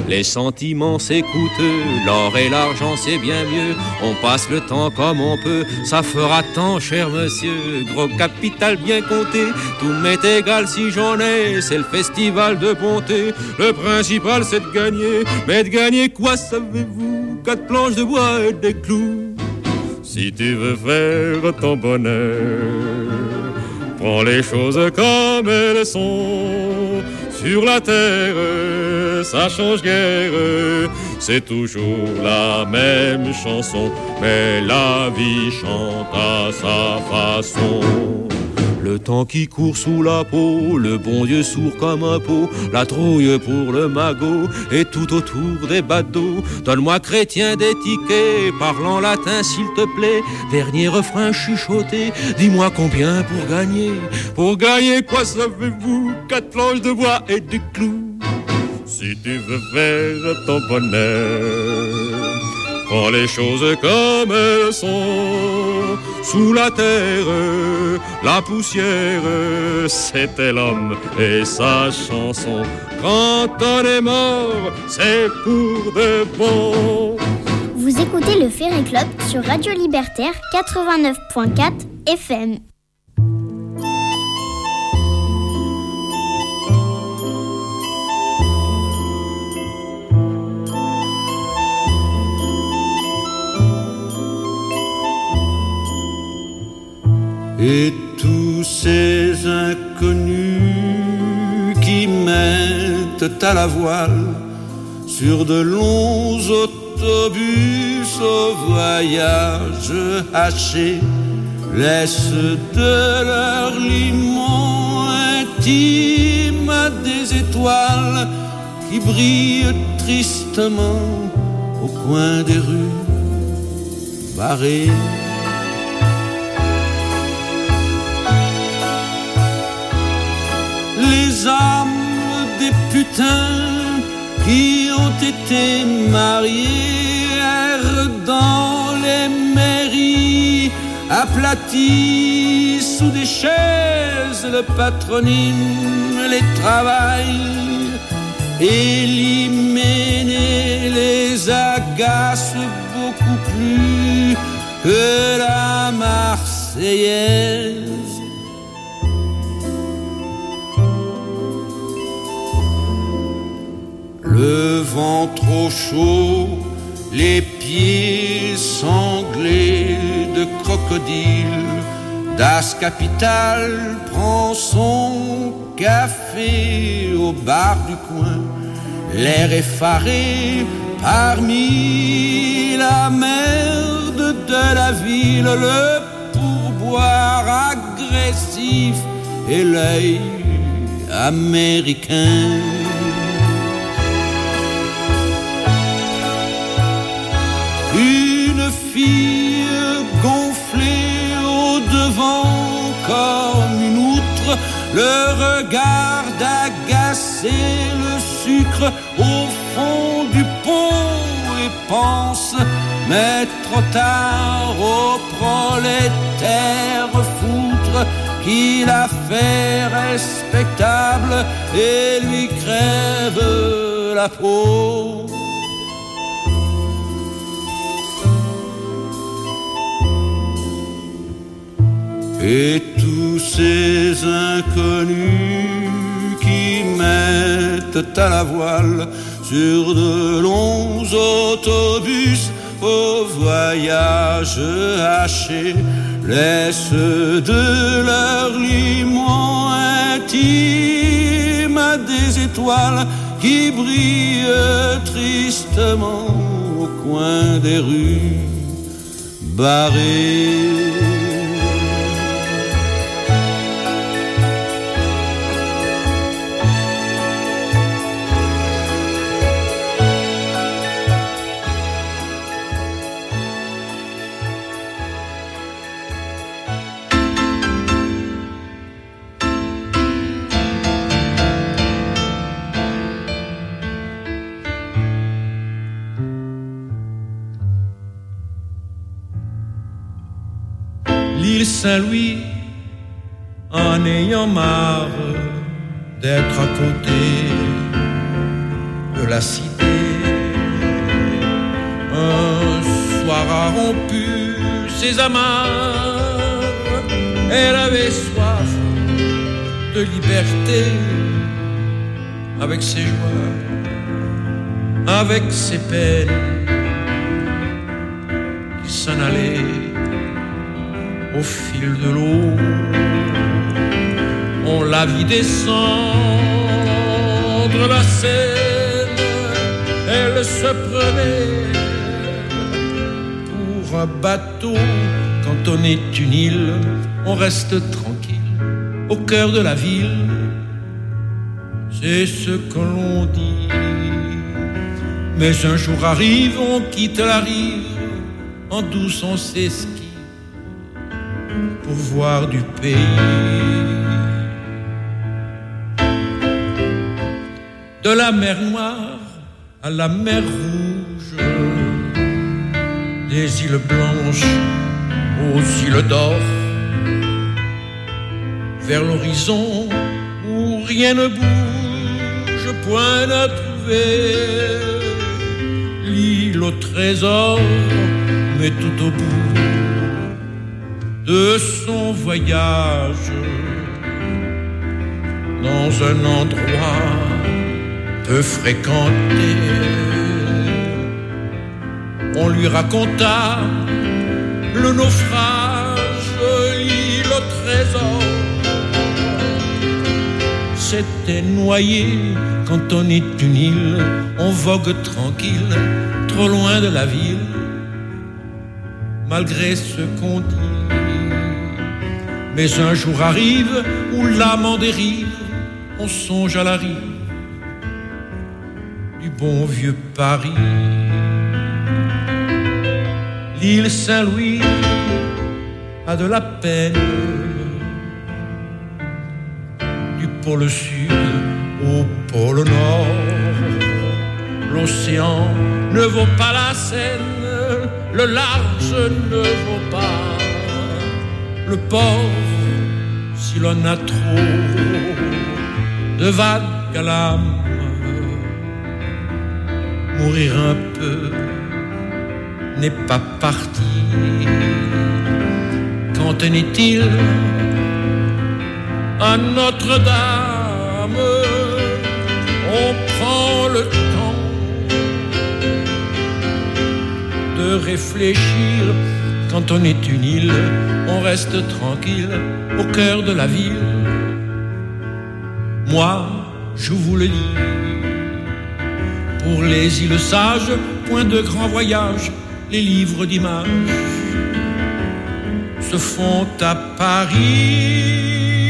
Les sentiments c'est coûteux, l'or et l'argent c'est bien mieux. On passe le temps comme on peut, ça fera tant, cher monsieur. Gros capital bien compté, tout m'est égal si j'en ai. C'est le festival de bonté, le principal c'est de gagner. Mais de gagner quoi savez-vous? Quatre planches de bois et des clous. Si tu veux faire ton bonheur, prends les choses comme elles sont. Sur la terre, ça change guère, c'est toujours la même chanson, mais la vie chante à sa façon. Le temps qui court sous la peau, le bon Dieu sourd comme un pot, la trouille pour le magot, et tout autour des badauds. Donne-moi chrétien des tickets, parle en latin s'il te plaît, dernier refrain chuchoté, dis-moi combien pour gagner. Pour gagner quoi savez-vous? Quatre planches de bois et des clous. Si tu veux faire ton bonheur, prends les choses comme elles sont. Sous la terre, la poussière, c'était l'homme et sa chanson. Quand on est mort, c'est pour de bon. Vous écoutez le Ferré Club sur Radio Libertaire quatre-vingt-neuf point quatre F M. Et tous ces inconnus qui mettent à la voile sur de longs autobus au voyage haché, laissent de leur limon intime des étoiles qui brillent tristement au coin des rues barrées. Les âmes des putains qui ont été mariés errent dans les mairies, aplatis sous des chaises, le patronyme les travaille, éliminer les agace beaucoup plus que la Marseillaise. Le vent trop chaud, les pieds sanglés de crocodile, Das Kapital prend son café au bar du coin, l'air effaré parmi la merde de la ville, le pourboire agressif et l'œil américain. Une fille gonflée au devant comme une outre, le regard d'agacé, le sucre au fond du pot et pense, mais trop tard au prolétaire foutre qui la fait respectable et lui crève la peau. Et tous ces inconnus qui mettent à la voile sur de longs autobus au voyage haché, laissent de leur limon intime des étoiles qui brillent tristement au coin des rues barrées. L'île Saint-Louis, en ayant marre d'être à côté de la cité, Un soir a rompu ses amarres, elle avait soif de liberté, avec ses joies, avec ses peines, qui s'en allaient au fil de l'eau. On la vit descendre la Seine, elle se prenait pour un bateau. Quand on est une île, on reste tranquille au cœur de la ville. C'est ce que l'on dit. Mais un jour arrive, on quitte la rive, en douce on s'esquive pour voir du pays. De la mer Noire à la mer Rouge, des îles blanches aux îles d'or, vers l'horizon où rien ne bouge, point à trouver l'île au trésor, mais tout au bout de son voyage, dans un endroit peu fréquenté, on lui raconta le naufrage, l'île au trésor s'était noyée. Quand on est une île, on vogue tranquille, trop loin de la ville, malgré ce qu'on dit. Mais un jour arrive où l'âme en dérive, on songe à la rive du bon vieux Paris. L'île Saint-Louis a de la peine, du pôle sud au pôle nord. L'océan ne vaut pas la Seine, le large ne vaut pas le port. Si l'on a trop de vagues à l'âme, mourir un peu n'est pas parti. Qu'en est-il à Notre-Dame? On prend le temps de réfléchir. Quand on est une île, on reste tranquille au cœur de la ville. Moi, je vous le dis, pour les îles sages, point de grand voyage, les livres d'images se font à Paris.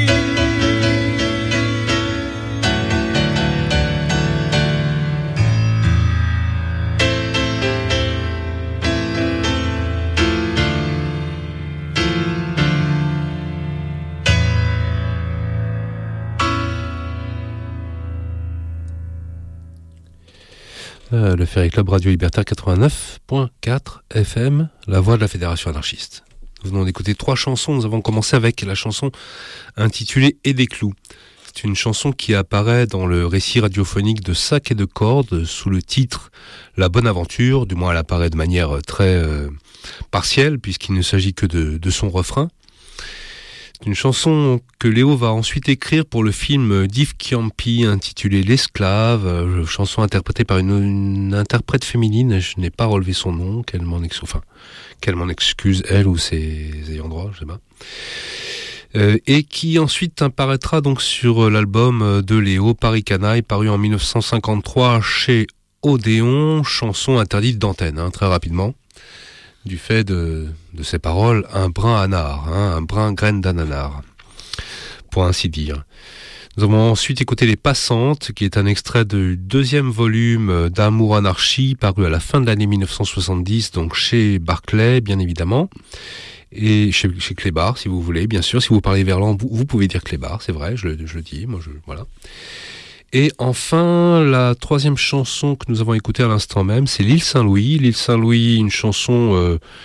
Euh, le Ferry Club Radio Libertaire quatre-vingt-neuf point quatre F M, la voix de la Fédération anarchiste. Nous venons d'écouter trois chansons. Nous avons commencé avec la chanson intitulée « Et des clous ». C'est une chanson qui apparaît dans le récit radiophonique de Sac et de Cordes sous le titre « La bonne aventure ». Du moins, elle apparaît de manière très euh, partielle puisqu'il ne s'agit que de, de son refrain. C'est une chanson que Léo va ensuite écrire pour le film d'Yves Ciampi intitulé L'Esclave, euh, chanson interprétée par une, une interprète féminine, je n'ai pas relevé son nom, qu'elle m'en excuse, enfin, qu'elle m'en excuse, elle ou ses ayants droit, je sais pas. Euh, et qui ensuite apparaîtra donc sur l'album de Léo, Paris Canaille, paru en dix-neuf cent cinquante-trois chez Odéon, chanson interdite d'antenne, hein, très rapidement. Du fait de, de ses paroles, un brin anard, hein, un brin graine d'ananar, pour ainsi dire. Nous avons ensuite écouté Les Passantes, qui est un extrait du deuxième volume d'Amour Anarchie, paru à la fin de l'année dix-neuf cent soixante-dix, donc chez Barclay, bien évidemment, et chez, chez Clébar, si vous voulez, bien sûr. Si vous parlez verlan, vous, vous pouvez dire Clébar, c'est vrai, je le, je le dis, moi je, voilà. Et enfin, la troisième chanson que nous avons écoutée à l'instant même, c'est L'Île Saint-Louis. L'Île Saint-Louis, une chanson euh,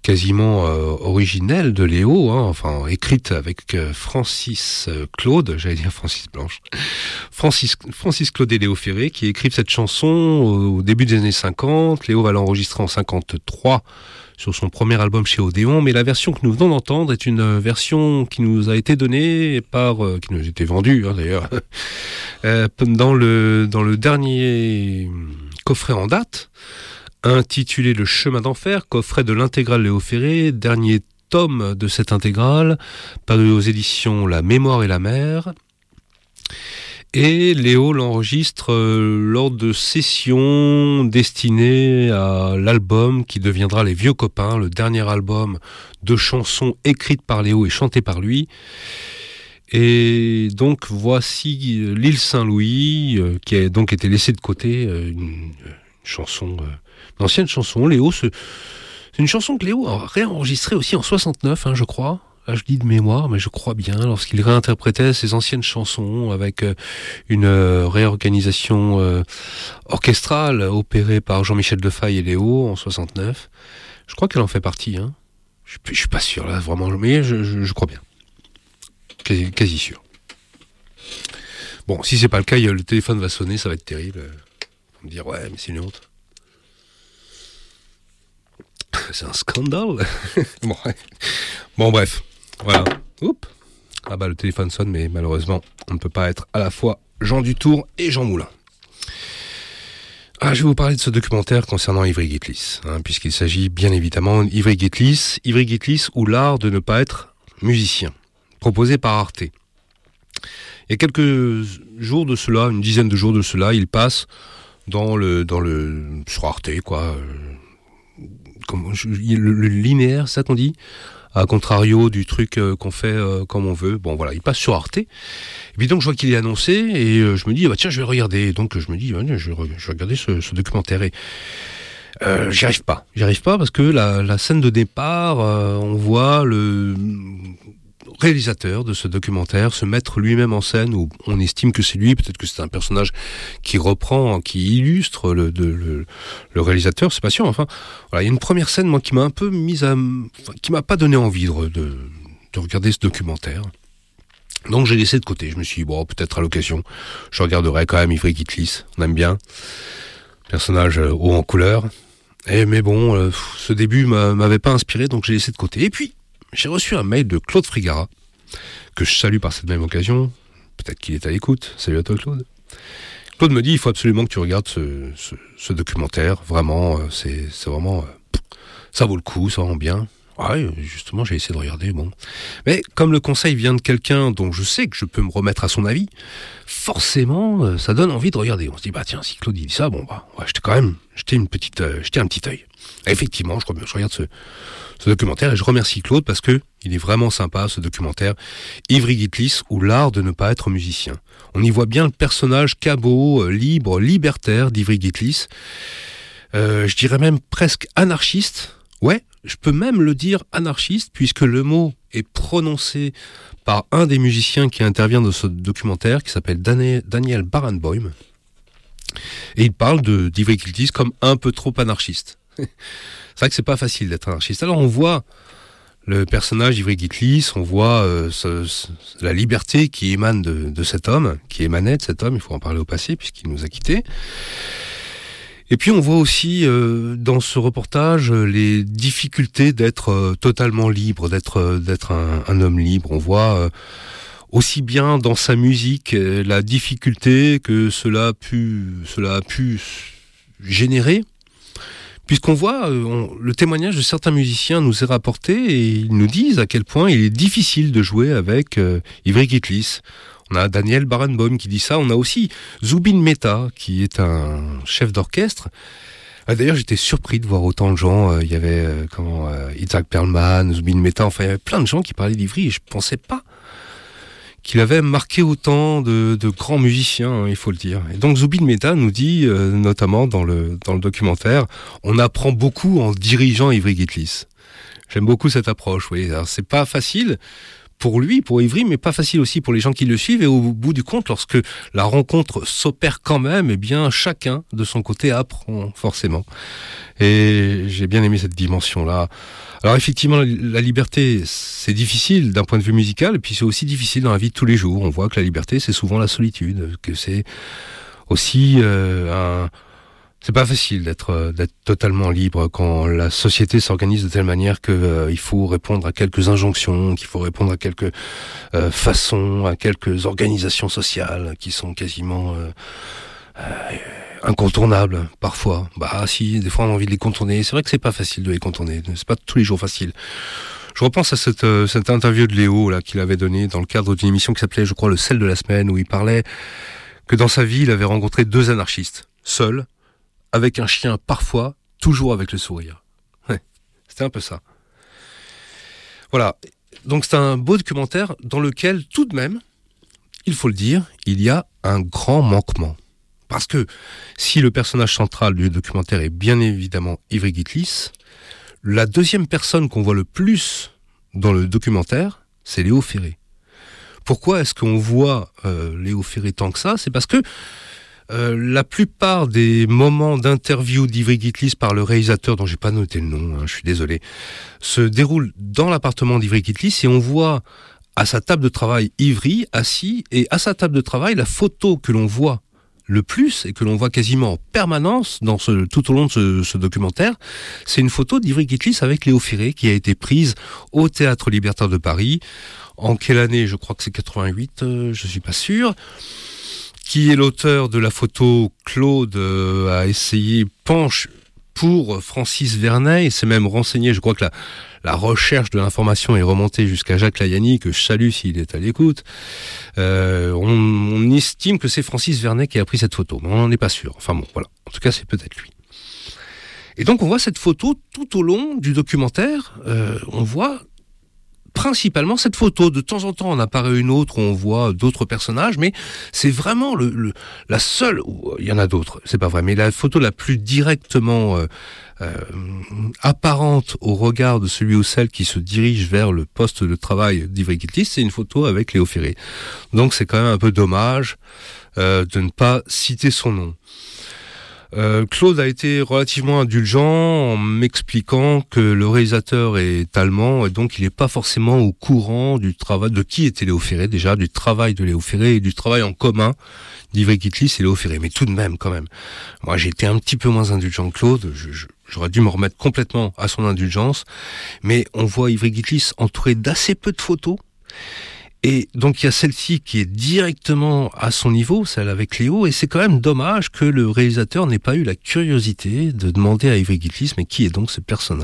quasiment euh, originelle de Léo, hein, enfin écrite avec euh, Francis euh, Claude, j'allais dire Francis Blanche, Francis, Francis Claude et Léo Ferré, qui écrivent cette chanson au, au début des années cinquante. Léo va l'enregistrer en cinquante-trois sur son premier album chez Odéon, mais la version que nous venons d'entendre est une version qui nous a été donnée par, euh, qui nous a été vendue hein, d'ailleurs, euh, dans le dans le dernier coffret en date, intitulé Le Chemin d'Enfer, coffret de l'intégrale Léo Ferré, dernier tome de cette intégrale, paru aux éditions La Mémoire et la Mer. Et Léo l'enregistre euh, lors de sessions destinées à l'album qui deviendra Les Vieux Copains, le dernier album de chansons écrites par Léo et chantées par lui. Et donc voici L'Île Saint-Louis, euh, qui a donc été laissée de côté, euh, une, une chanson... Euh, Une ancienne chanson, Léo, c'est une chanson que Léo a réenregistrée aussi en soixante-neuf, hein, je crois. Là, je dis de mémoire, mais je crois bien, lorsqu'il réinterprétait ses anciennes chansons avec une réorganisation euh, orchestrale opérée par Jean-Michel Defaille et Léo en soixante-neuf. Je crois qu'elle en fait partie. Hein. Je, je suis pas sûr, là, vraiment, mais je, je, je crois bien. Quasi, quasi sûr. Bon, si c'est pas le cas, le téléphone va sonner, ça va être terrible. On va me dire, ouais, mais c'est une honte. C'est un scandale. bon, ouais. bon, bref. Voilà. Oups. Ah bah, le téléphone sonne, mais malheureusement, on ne peut pas être à la fois Jean Dutour et Jean Moulin. Ah, je vais vous parler de ce documentaire concernant Ivry Guitlis, hein, puisqu'il s'agit bien évidemment d'Ivry Guitlis, Ivry Guitlis ou l'art de ne pas être musicien, proposé par Arte. Il y a quelques jours de cela, une dizaine de jours de cela, il passe dans le, dans le, sur Arte, quoi. Comme, je, le, le linéaire, ça qu'on dit, à contrario du truc euh, qu'on fait euh, comme on veut. Bon voilà, il passe sur Arte. Et puis donc je vois qu'il est annoncé et euh, je me dis bah tiens je vais regarder. Et donc je me dis bah, je, vais, je vais regarder ce, ce documentaire et euh, j'y arrive pas. J'y arrive pas parce que la, la scène de départ, euh, on voit le réalisateur de ce documentaire se mettre lui-même en scène, où on estime que c'est lui, peut-être que c'est un personnage qui reprend, qui illustre le, de, le, le réalisateur, c'est pas sûr, enfin, voilà, il y a une première scène, moi, qui m'a un peu mise à, enfin, qui m'a pas donné envie de, de, de regarder ce documentaire. Donc j'ai laissé de côté, je me suis dit, bon, peut-être à l'occasion, je regarderai quand même Ivry Guitlis, on aime bien, personnage euh, haut en couleur, et, mais bon, euh, ce début m'a, m'avait pas inspiré, donc j'ai laissé de côté, et puis, j'ai reçu un mail de Claude Frigara, que je salue par cette même occasion. Peut-être qu'il est à l'écoute. Salut à toi, Claude. Claude me dit, il faut absolument que tu regardes ce, ce, ce documentaire. Vraiment, euh, c'est, c'est vraiment... Euh, ça vaut le coup, ça rend bien. Ouais, justement, j'ai essayé de regarder, bon. Mais comme le conseil vient de quelqu'un dont je sais que je peux me remettre à son avis, forcément, euh, ça donne envie de regarder. On se dit, bah tiens, si Claude il dit ça, bon, bah, ouais, j'étais quand même... J'étais une petite, euh, j'étais un petit œil. Et effectivement, je, je regarde ce... ce documentaire et je remercie Claude parce que il est vraiment sympa ce documentaire Ivry Guitlis ou l'art de ne pas être musicien. On y voit bien le personnage cabot, libre, libertaire d'Ivry Guitlis. Euh, je dirais même presque anarchiste. Ouais, je peux même le dire anarchiste puisque le mot est prononcé par un des musiciens qui intervient dans ce documentaire qui s'appelle Daniel Barenboim. Et il parle de d'Ivry Guitlis comme un peu trop anarchiste. C'est vrai que c'est pas facile d'être anarchiste. Alors on voit le personnage d'Ivry Guitlis, on voit euh, ce, ce, la liberté qui émane de, de cet homme, qui émanait de cet homme, il faut en parler au passé puisqu'il nous a quittés. Et puis on voit aussi euh, dans ce reportage les difficultés d'être euh, totalement libre, d'être, euh, d'être un, un homme libre. On voit euh, aussi bien dans sa musique euh, la difficulté que cela a pu, cela a pu générer. Puisqu'on voit, euh, on, le témoignage de certains musiciens nous est rapporté et ils nous disent à quel point il est difficile de jouer avec euh, Ivry Guitlis. On a Daniel Barenboim qui dit ça. On a aussi Zubin Mehta qui est un chef d'orchestre. Ah, d'ailleurs, j'étais surpris de voir autant de gens. Euh, il y avait euh, comment, euh, Itzhak Perlman, Zubin Mehta. Enfin, il y avait plein de gens qui parlaient d'Ivry et je pensais pas qu'il avait marqué autant de, de grands musiciens, hein, il faut le dire. Et donc Zubin Mehta nous dit, euh, notamment dans le, dans le documentaire, on apprend beaucoup en dirigeant Ivry Guitlis. J'aime beaucoup cette approche, oui. Alors, c'est pas facile pour lui, pour Ivry, mais pas facile aussi pour les gens qui le suivent. Et au bout du compte, lorsque la rencontre s'opère quand même, eh bien, chacun de son côté apprend forcément. Et j'ai bien aimé cette dimension-là. Alors effectivement, la liberté, c'est difficile d'un point de vue musical, et puis c'est aussi difficile dans la vie de tous les jours. On voit que la liberté, c'est souvent la solitude, que c'est aussi euh, un... C'est pas facile d'être d'être totalement libre quand la société s'organise de telle manière que euh, il faut répondre à quelques injonctions, qu'il faut répondre à quelques euh, façons, à quelques organisations sociales qui sont quasiment euh, euh, incontournables parfois. Bah si, des fois on a envie de les contourner. C'est vrai que c'est pas facile de les contourner. C'est pas tous les jours facile. Je repense à cette, euh, cette interview de Léo là qu'il avait donnée dans le cadre d'une émission qui s'appelait, je crois, le sel de la semaine, où il parlait que dans sa vie il avait rencontré deux anarchistes, seuls, avec un chien parfois, toujours avec le sourire. Ouais, c'était un peu ça. Voilà, donc c'est un beau documentaire dans lequel tout de même, il faut le dire, il y a un grand manquement. Parce que si le personnage central du documentaire est bien évidemment Ivry Gitlis, la deuxième personne qu'on voit le plus dans le documentaire, c'est Léo Ferré. Pourquoi est-ce qu'on voit euh, Léo Ferré tant que ça ? C'est parce que Euh, la plupart des moments d'interview d'Ivry Gitlis par le réalisateur, dont j'ai pas noté le nom, hein, je suis désolé, se déroulent dans l'appartement d'Ivry Gitlis et on voit à sa table de travail Ivry assis, et à sa table de travail, la photo que l'on voit le plus et que l'on voit quasiment en permanence dans ce, tout au long de ce, ce documentaire, c'est une photo d'Ivry Gitlis avec Léo Ferré qui a été prise au Théâtre Libertaire de Paris. En quelle année ? Je crois que c'est quatre-vingt-huit, euh, je suis pas sûr. Qui est l'auteur de la photo, Claude euh, a essayé, penche pour Francis Vernet, et s'est même renseigné, je crois que la, la recherche de l'information est remontée jusqu'à Jacques Layani, que je salue s'il est à l'écoute. Euh, on, on estime que c'est Francis Vernet qui a pris cette photo, mais on n'en est pas sûr. Enfin bon, voilà. En tout cas, c'est peut-être lui. Et donc, on voit cette photo tout au long du documentaire. Euh, on voit principalement cette photo. De temps en temps, on apparaît une autre où on voit d'autres personnages, mais c'est vraiment le, le, la seule, il y en a d'autres, c'est pas vrai, mais la photo la plus directement euh, euh, apparente au regard de celui ou celle qui se dirige vers le poste de travail d'Ivry Gitlis, c'est une photo avec Léo Ferré. Donc c'est quand même un peu dommage euh, de ne pas citer son nom. Euh, Claude a été relativement indulgent en m'expliquant que le réalisateur est allemand et donc il n'est pas forcément au courant du travail, de qui était Léo Ferré déjà, du travail de Léo Ferré et du travail en commun d'Ivry Gitlis et Léo Ferré. Mais tout de même, quand même, moi j'ai été un petit peu moins indulgent que Claude, je, je, j'aurais dû me remettre complètement à son indulgence, mais on voit Ivry Gitlis entouré d'assez peu de photos. Et donc il y a celle-ci qui est directement à son niveau, celle avec Léo, et c'est quand même dommage que le réalisateur n'ait pas eu la curiosité de demander à Ivry Gitlis, mais qui est donc ce personnage ?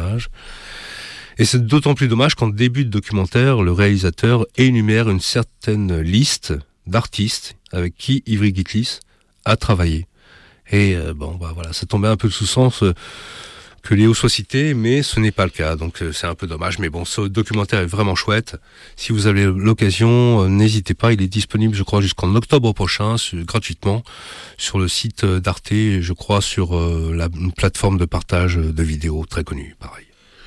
Et c'est d'autant plus dommage qu'en début de documentaire, le réalisateur énumère une certaine liste d'artistes avec qui Ivry Gitlis a travaillé. Et euh, bon, bah voilà, ça tombait un peu sous sens euh, que Léo soit cité, mais ce n'est pas le cas, donc euh, c'est un peu dommage. Mais bon, ce documentaire est vraiment chouette. Si vous avez l'occasion, euh, n'hésitez pas, il est disponible, je crois, jusqu'en octobre prochain, sur, gratuitement, sur le site d'Arte, et je crois sur euh, la une plateforme de partage de vidéos très connue, pareil.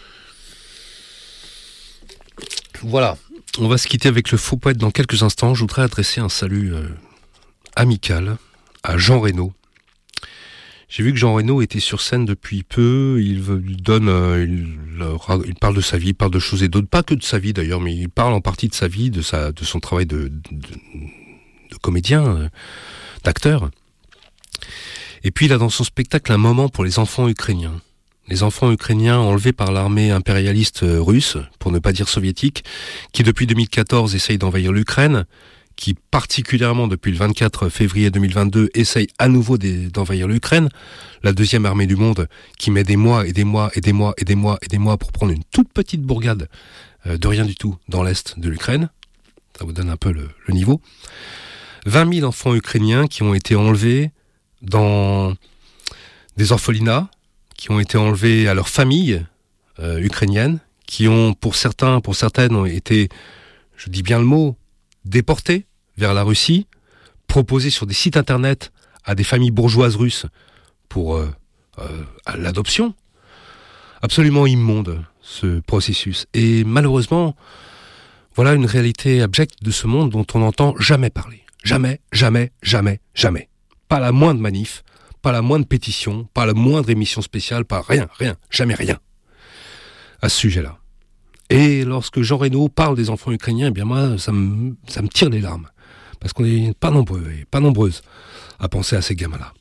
Voilà, on va se quitter avec le faux poète dans quelques instants. Je voudrais adresser un salut euh, amical à Jean Reno. J'ai vu que Jean Reno était sur scène depuis peu, il donne, euh, il, il parle de sa vie, il parle de choses et d'autres, pas que de sa vie d'ailleurs, mais il parle en partie de sa vie, de sa, de son travail de, de, de comédien, d'acteur. Et puis il a dans son spectacle un moment pour les enfants ukrainiens. Les enfants ukrainiens enlevés par l'armée impérialiste russe, pour ne pas dire soviétique, qui depuis deux mille quatorze essaye d'envahir l'Ukraine, qui particulièrement depuis le vingt-quatre février deux mille vingt-deux essaye à nouveau d'envahir l'Ukraine, la deuxième armée du monde qui met des mois et des mois et des mois et des mois et des mois pour prendre une toute petite bourgade euh, de rien du tout dans l'est de l'Ukraine. Ça vous donne un peu le, le niveau. vingt mille enfants ukrainiens qui ont été enlevés dans des orphelinats, qui ont été enlevés à leurs familles euh, ukrainiennes, qui ont pour certains, pour certaines ont été, je dis bien le mot, déportés vers la Russie, proposés sur des sites internet à des familles bourgeoises russes pour euh, euh, à l'adoption. Absolument immonde ce processus. Et malheureusement, Voilà une réalité abjecte de ce monde dont on n'entend jamais parler. Jamais, jamais, jamais, jamais. Pas la moindre manif, pas la moindre pétition, pas la moindre émission spéciale, pas rien, rien, jamais rien à ce sujet-là. Et lorsque Jean Reno parle des enfants ukrainiens, eh bien moi, ça me, ça me tire les larmes. Parce qu'on n'est pas nombreux, et pas nombreuses à penser à ces gamins-là.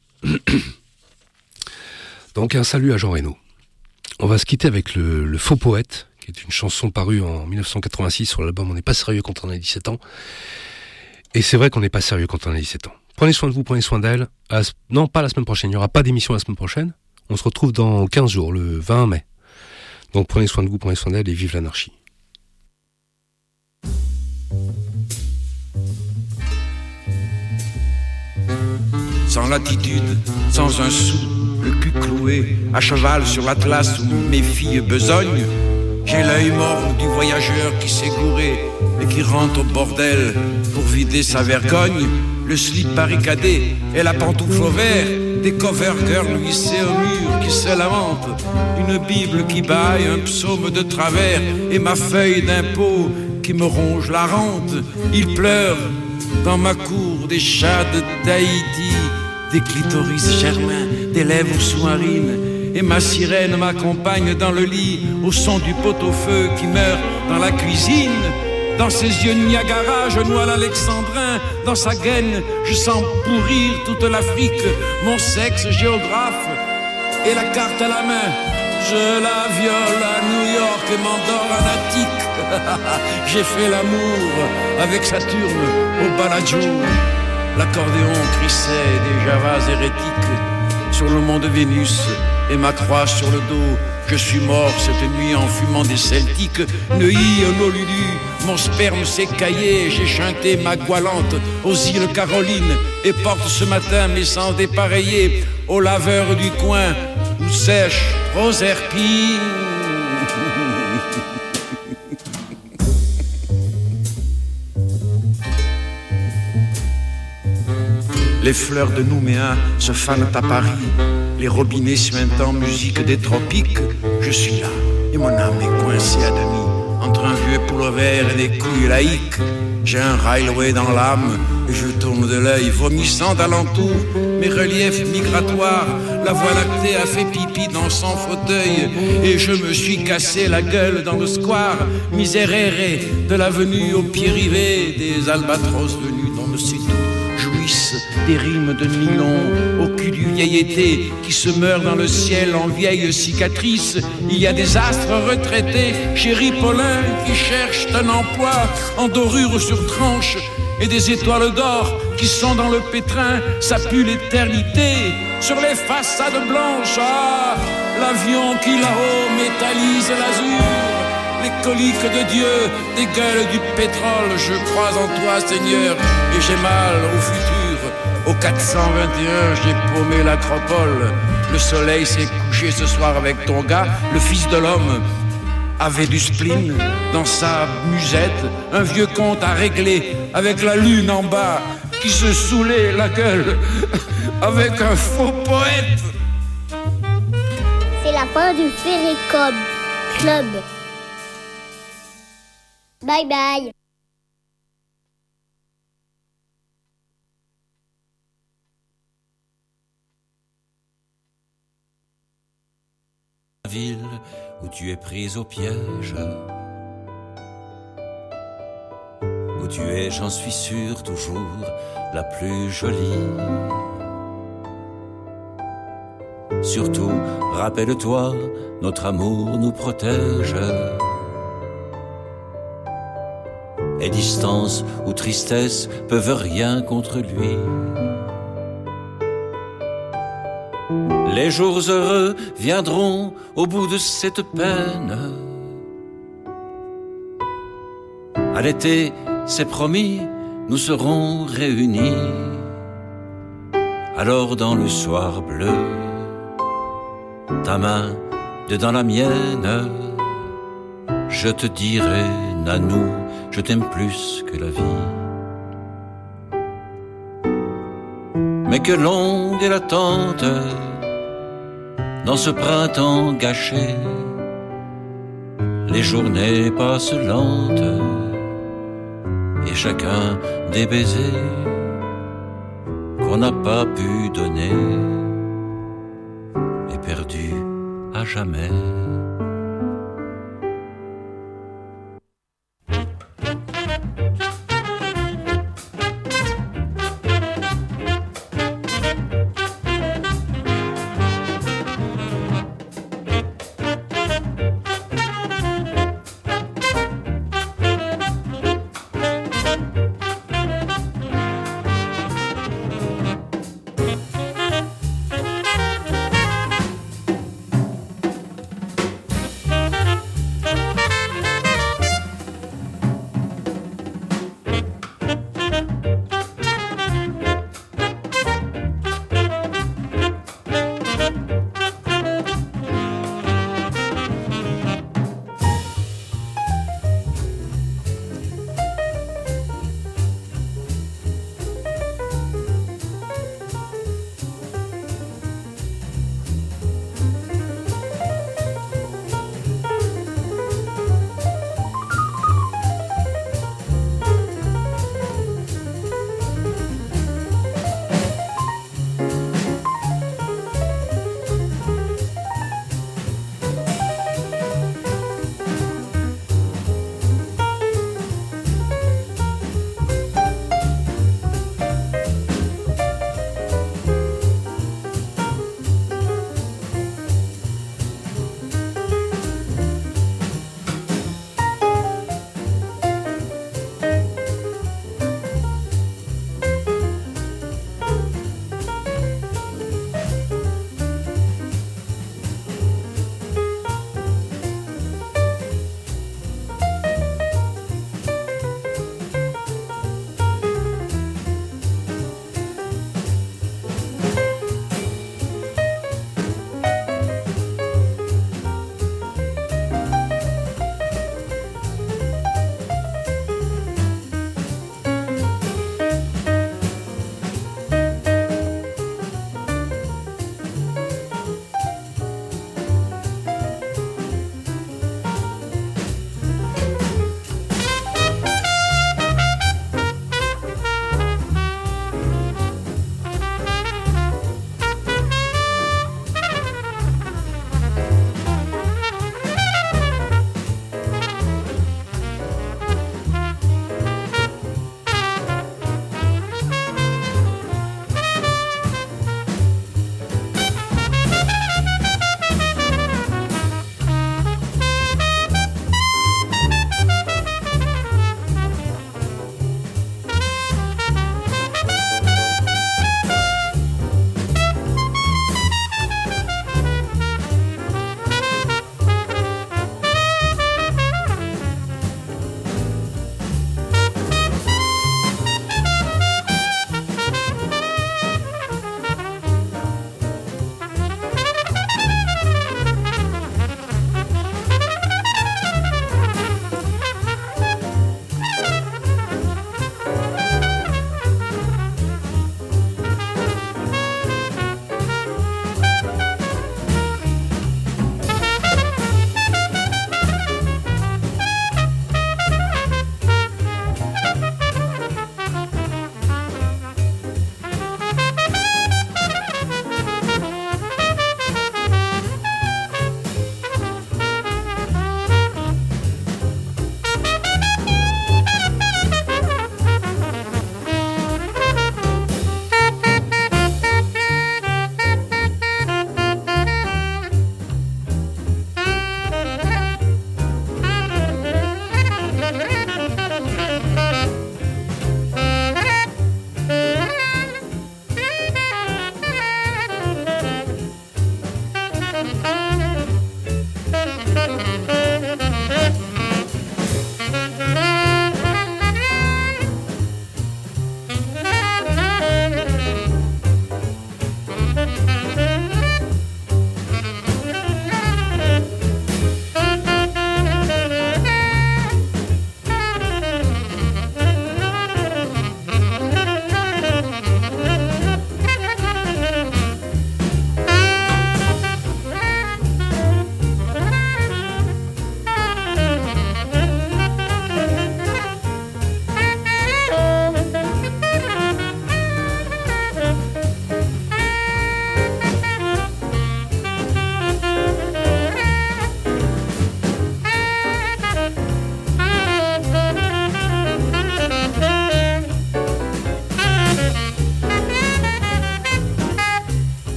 Donc un salut à Jean Reno. On va se quitter avec le, le Faux Poète, qui est une chanson parue en dix-neuf cent quatre-vingt-six sur l'album On n'est pas sérieux quand on a dix-sept ans. Et c'est vrai qu'on n'est pas sérieux quand on a dix-sept ans. Prenez soin de vous, prenez soin d'elle. La, non, pas la semaine prochaine, il n'y aura pas d'émission la semaine prochaine. On se retrouve dans quinze jours, le vingt mai. Donc prenez soin de vous, prenez soin d'elle et vive l'anarchie. Sans latitude, sans un sou, le cul cloué, à cheval sur l'Atlas où mes filles besognent. J'ai l'œil mort du voyageur qui s'est gouré et qui rentre au bordel pour vider sa vergogne. Le slip barricadé et la pantoufle au vert, des cover girls vissés au mur qui se lamentent. Une Bible qui bâille, un psaume de travers et ma feuille d'impôt qui me ronge la rente. Il pleure dans ma cour des chats de Tahiti, des clitoris germains, des lèvres sous-marines. Et ma sirène m'accompagne dans le lit au son du pot-au-feu qui meurt dans la cuisine. Dans ses yeux Niagara, je noie l'alexandrin. Dans sa gaine, je sens pourrir toute l'Afrique. Mon sexe géographe et la carte à la main. Je la viole à New York et m'endors à Attique. J'ai fait l'amour avec Saturne au Bellagio. L'accordéon crissait des javas hérétiques sur le mont de Vénus et ma croix sur le dos. Je suis mort cette nuit en fumant des celtiques. Neuilly, Honolulu, mon sperme s'est caillé. J'ai chanté ma goualante aux îles Carolines et porte ce matin mes sens dépareillés au laveur du coin où sèche Proserpine. Les fleurs de Nouméa se fanent à Paris. Les robinets suintent en musique des tropiques. Je suis là, et mon âme est coincée à demi entre un vieux pullover et des couilles laïques. J'ai un railway dans l'âme, et je tourne de l'œil, vomissant d'alentour mes reliefs migratoires. La Voie lactée a fait pipi dans son fauteuil, et je me suis cassé la gueule dans le square Miserere de l'avenue au pied rivé des albatros venus dans le sud. Jouissent des rimes de nylon au cul du vieil été qui se meurt dans le ciel en vieille cicatrice. Il y a des astres retraités chez Ripollin qui cherchent un emploi en dorure sur tranche et des étoiles d'or qui sont dans le pétrin. Ça pue l'éternité sur les façades blanches. Ah, l'avion qui là-haut métallise l'azur. Les coliques de Dieu, des gueules du pétrole. Je crois en toi, Seigneur, et j'ai mal au futur. Au quatre cent vingt et un, j'ai paumé l'acropole. Le soleil s'est couché ce soir avec ton gars. Le fils de l'homme avait du spleen dans sa musette. Un vieux compte à régler avec la lune en bas qui se saoulait la gueule avec un faux poète. C'est la fin du Ferry Club. Club. Bye bye. Ville où tu es prise au piège, où tu es, j'en suis sûr, toujours la plus jolie. Surtout, rappelle-toi, notre amour nous protège. Et distance ou tristesse peuvent rien contre lui. Les jours heureux viendront au bout de cette peine. À l'été, c'est promis, nous serons réunis. Alors dans le soir bleu, ta main dedans la mienne, je te dirai, Nanou, je t'aime plus que la vie. Mais que longue est l'attente dans ce printemps gâché. Les journées passent lentes et chacun des baisers qu'on n'a pas pu donner est perdu à jamais.